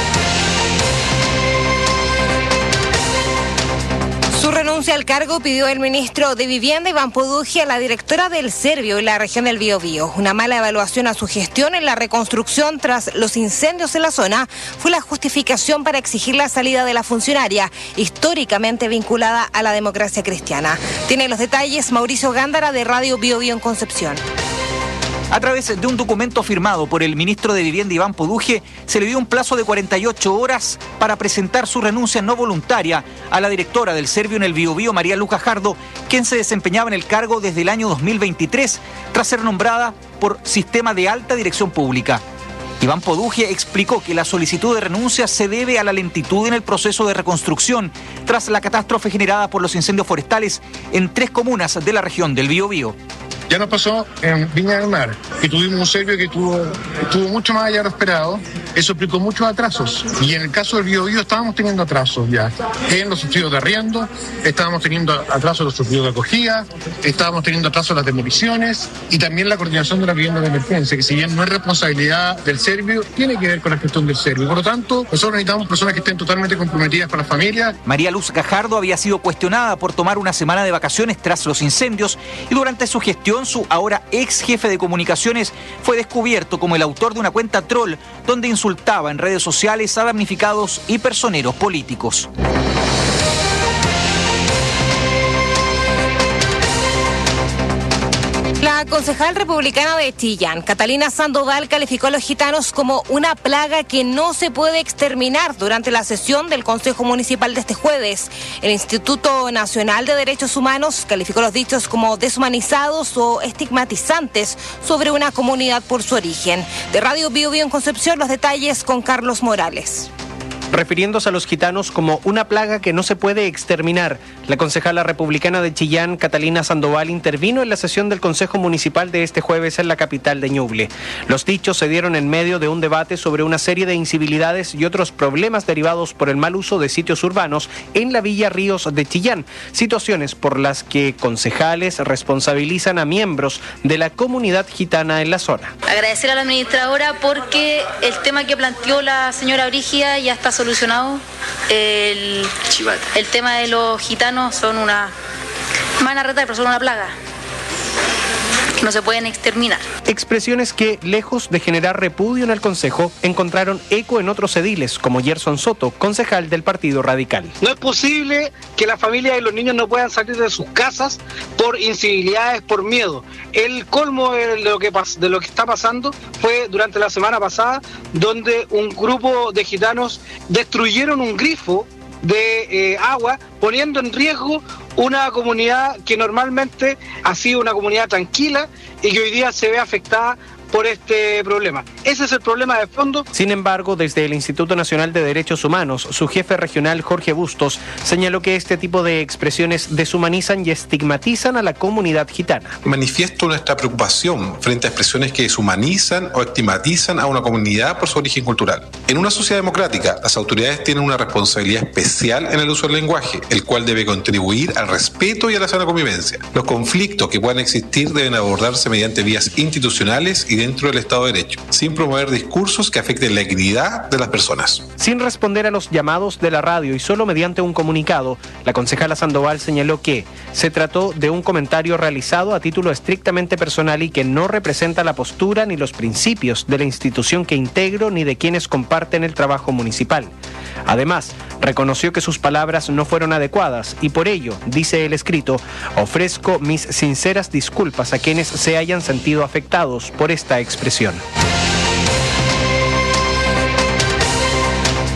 Speaker 18: Su renuncia al cargo pidió el ministro de Vivienda, Iván Poduje, a la directora del Servio en la región del Biobío. Una mala evaluación a su gestión en la reconstrucción tras los incendios en la zona fue la justificación para exigir la salida de la funcionaria, históricamente vinculada a la democracia cristiana. Tiene los detalles Mauricio Gándara de Radio Biobío en Concepción.
Speaker 20: A través de un documento firmado por el ministro de Vivienda, Iván Poduje, se le dio un plazo de 48 horas para presentar su renuncia no voluntaria a la directora del Servio en el Biobío, María Luz Gajardo, quien se desempeñaba en el cargo desde el año 2023, tras ser nombrada por Sistema de Alta Dirección Pública. Iván Poduje explicó que la solicitud de renuncia se debe a la lentitud en el proceso de reconstrucción tras la catástrofe generada por los incendios forestales en 3 comunas de la región del Biobío.
Speaker 5: Ya nos pasó en Viña del Mar, que tuvimos un Servio que tuvo mucho más allá de lo esperado. Eso implicó muchos atrasos. Y en el caso del Biobío estábamos teniendo atrasos ya en los subsidios de arriendo, estábamos teniendo atrasos en los subsidios de acogida, estábamos teniendo atrasos en las demoliciones y también la coordinación de la vivienda de emergencia, que si bien no es responsabilidad del Servio, tiene que ver con la gestión del Servio. Por lo tanto, nosotros necesitamos personas que estén totalmente comprometidas con las familias.
Speaker 20: María Luz Gajardo había sido cuestionada por tomar una semana de vacaciones tras los incendios y durante su gestión su ahora ex jefe de comunicaciones fue descubierto como el autor de una cuenta troll donde insultaba en redes sociales a damnificados y personeros políticos.
Speaker 18: La concejal republicana de Chillán, Catalina Sandoval, calificó a los gitanos como una plaga que no se puede exterminar durante la sesión del Consejo Municipal de este jueves. El Instituto Nacional de Derechos Humanos calificó los dichos como deshumanizados o estigmatizantes sobre una comunidad por su origen. De Radio Biobío en Concepción, los detalles con Carlos Morales.
Speaker 6: Refiriéndose a los gitanos como una plaga que no se puede exterminar, la concejala republicana de Chillán, Catalina Sandoval, intervino en la sesión del Consejo Municipal de este jueves en la capital de Ñuble. Los dichos se dieron en medio de un debate sobre una serie de incivilidades y otros problemas derivados por el mal uso de sitios urbanos en la Villa Ríos de Chillán, situaciones por las que concejales responsabilizan a miembros de la comunidad gitana en la zona.
Speaker 7: Agradecer a la administradora porque el tema que planteó la señora Brígida ya está solucionado. El tema de los gitanos son una reta, pero son una plaga. No se pueden exterminar.
Speaker 6: Expresiones que, lejos de generar repudio en el Consejo, encontraron eco en otros ediles, como Gerson Soto, concejal del Partido Radical.
Speaker 16: No es posible que las familias y los niños no puedan salir de sus casas por incivilidades, por miedo. El colmo de lo que está pasando fue durante la semana pasada, donde un grupo de gitanos destruyeron un grifo de agua, poniendo en riesgo una comunidad que normalmente ha sido una comunidad tranquila y que hoy día se ve afectada por este problema. Ese es el problema de fondo.
Speaker 6: Sin embargo, desde el Instituto Nacional de Derechos Humanos, su jefe regional, Jorge Bustos, señaló que este tipo de expresiones deshumanizan y estigmatizan a la comunidad gitana.
Speaker 23: Manifiesto nuestra preocupación frente a expresiones que deshumanizan o estigmatizan a una comunidad por su origen cultural. En una sociedad democrática, las autoridades tienen una responsabilidad especial en el uso del lenguaje, el cual debe contribuir al respeto y a la sana convivencia. Los conflictos que puedan existir deben abordarse mediante vías institucionales y dentro del Estado de Derecho, sin promover discursos que afecten la dignidad de las personas.
Speaker 6: Sin responder a los llamados de la radio y solo mediante un comunicado, la concejala Sandoval señaló que se trató de un comentario realizado a título estrictamente personal y que no representa la postura ni los principios de la institución que integro ni de quienes comparten el trabajo municipal. Además, reconoció que sus palabras no fueron adecuadas y por ello, dice el escrito, ofrezco mis sinceras disculpas a quienes se hayan sentido afectados por esta expresión.
Speaker 20: En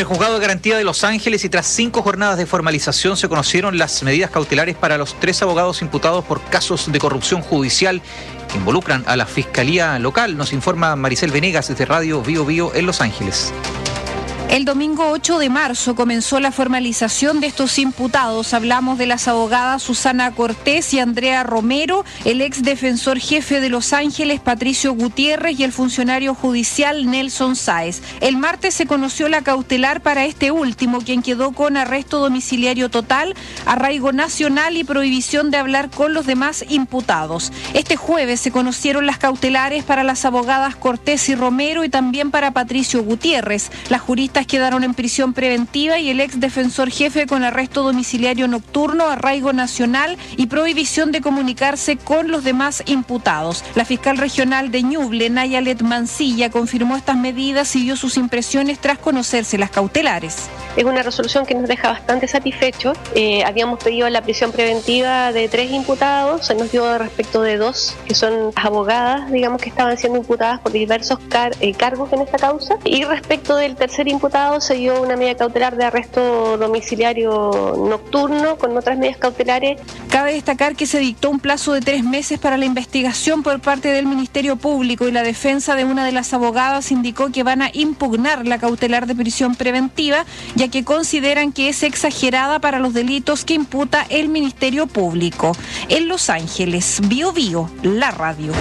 Speaker 20: el Juzgado de Garantía de Los Ángeles y tras 5 jornadas de formalización se conocieron las medidas cautelares para los 3 abogados imputados por casos de corrupción judicial que involucran a la Fiscalía Local. Nos informa Maricel Venegas desde Radio Bio Bio en Los Ángeles.
Speaker 8: El domingo 8 de marzo comenzó la formalización de estos imputados. Hablamos de las abogadas Susana Cortés y Andrea Romero, el ex defensor jefe de Los Ángeles, Patricio Gutiérrez, y el funcionario judicial Nelson Sáez. El martes se conoció la cautelar para este último, quien quedó con arresto domiciliario total, arraigo nacional y prohibición de hablar con los demás imputados. Este jueves se conocieron las cautelares para las abogadas Cortés y Romero y también para Patricio Gutiérrez. Las juristas quedaron en prisión preventiva y el ex defensor jefe con arresto domiciliario nocturno, arraigo nacional y prohibición de comunicarse con los demás imputados. La fiscal regional de Ñuble, Nayalet Mancilla, confirmó estas medidas y dio sus impresiones tras conocerse las cautelares.
Speaker 9: Es una resolución que nos deja bastante satisfechos. Habíamos pedido la prisión preventiva de 3 imputados, se nos dio respecto de 2, que son las abogadas, digamos, que estaban siendo imputadas por diversos cargos en esta causa. Y respecto del tercer imputado se dio una medida cautelar de arresto domiciliario nocturno con otras medidas cautelares.
Speaker 8: Cabe destacar que se dictó un plazo de 3 meses para la investigación por parte del Ministerio Público y la defensa de una de las abogadas indicó que van a impugnar la cautelar de prisión preventiva, ya que consideran que es exagerada para los delitos que imputa el Ministerio Público. En Los Ángeles, Bio Bio, la radio.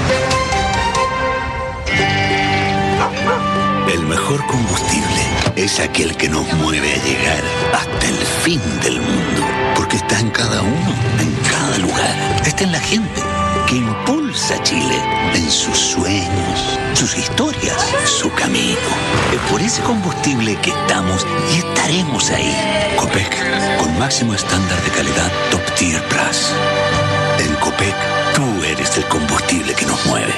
Speaker 17: El mejor combustible es aquel que nos mueve a llegar hasta el fin del mundo. Porque está en cada uno, en cada lugar. Está en la gente que impulsa a Chile en sus sueños, sus historias, su camino. Es por ese combustible que estamos y estaremos ahí. Copec, con máximo estándar de calidad Top Tier Plus. En Copec, tú eres el combustible que nos mueve.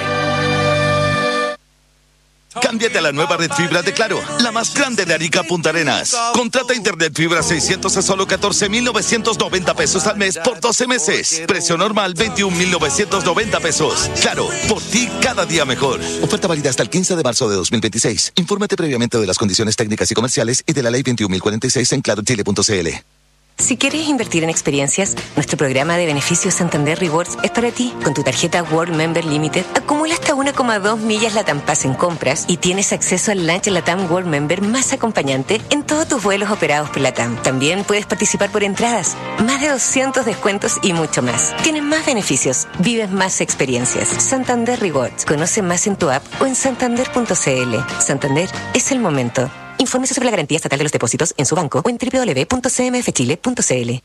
Speaker 10: Cámbiate a la nueva red fibra de Claro, la más grande de Arica Punta Arenas. Contrata internet fibra 600 a solo 14,990 pesos al mes por 12 meses. Precio normal 21,990 pesos. Claro, por ti cada día mejor. Oferta válida hasta el 15 de marzo de 2026. Infórmate previamente de las condiciones técnicas y comerciales y de la ley 21.046 en clarochile.cl.
Speaker 1: Si quieres invertir en experiencias, nuestro programa de beneficios Santander Rewards es para ti. Con tu tarjeta World Member Limited, acumula hasta 1,2 millas LATAM Pass en compras y tienes acceso al lunch LATAM World Member más acompañante en todos tus vuelos operados por LATAM. También puedes participar por entradas, más de 200 descuentos y mucho más. Tienes más beneficios, vives más experiencias. Santander Rewards. Conoce más en tu app o en santander.cl. Santander es el momento. Infórmese sobre la garantía estatal de los depósitos en su banco o en www.cmfchile.cl.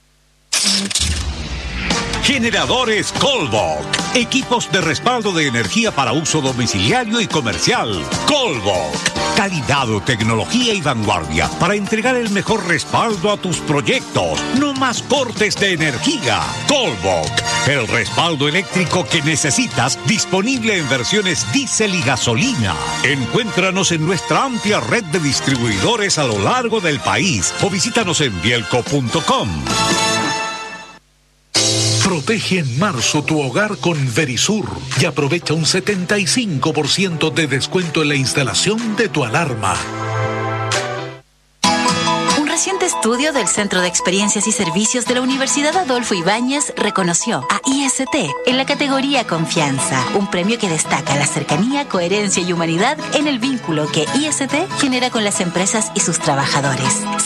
Speaker 11: Generadores Colbok. Equipos de respaldo de energía para uso domiciliario y comercial. Colbok. Calidad, tecnología y vanguardia para entregar el mejor respaldo a tus proyectos. No más cortes de energía. Colbok. El respaldo eléctrico que necesitas, disponible en versiones diésel y gasolina. Encuéntranos en nuestra amplia red de distribuidores a lo largo del país o visítanos en bielco.com.
Speaker 3: Protege en marzo tu hogar con Verisur y aprovecha un 75% de descuento en la instalación de tu alarma.
Speaker 4: Un reciente estudio del Centro de Experiencias y Servicios de la Universidad Adolfo Ibáñez reconoció a IST en la categoría Confianza, un premio que destaca la cercanía, coherencia y humanidad en el vínculo que IST genera con las empresas y sus trabajadores.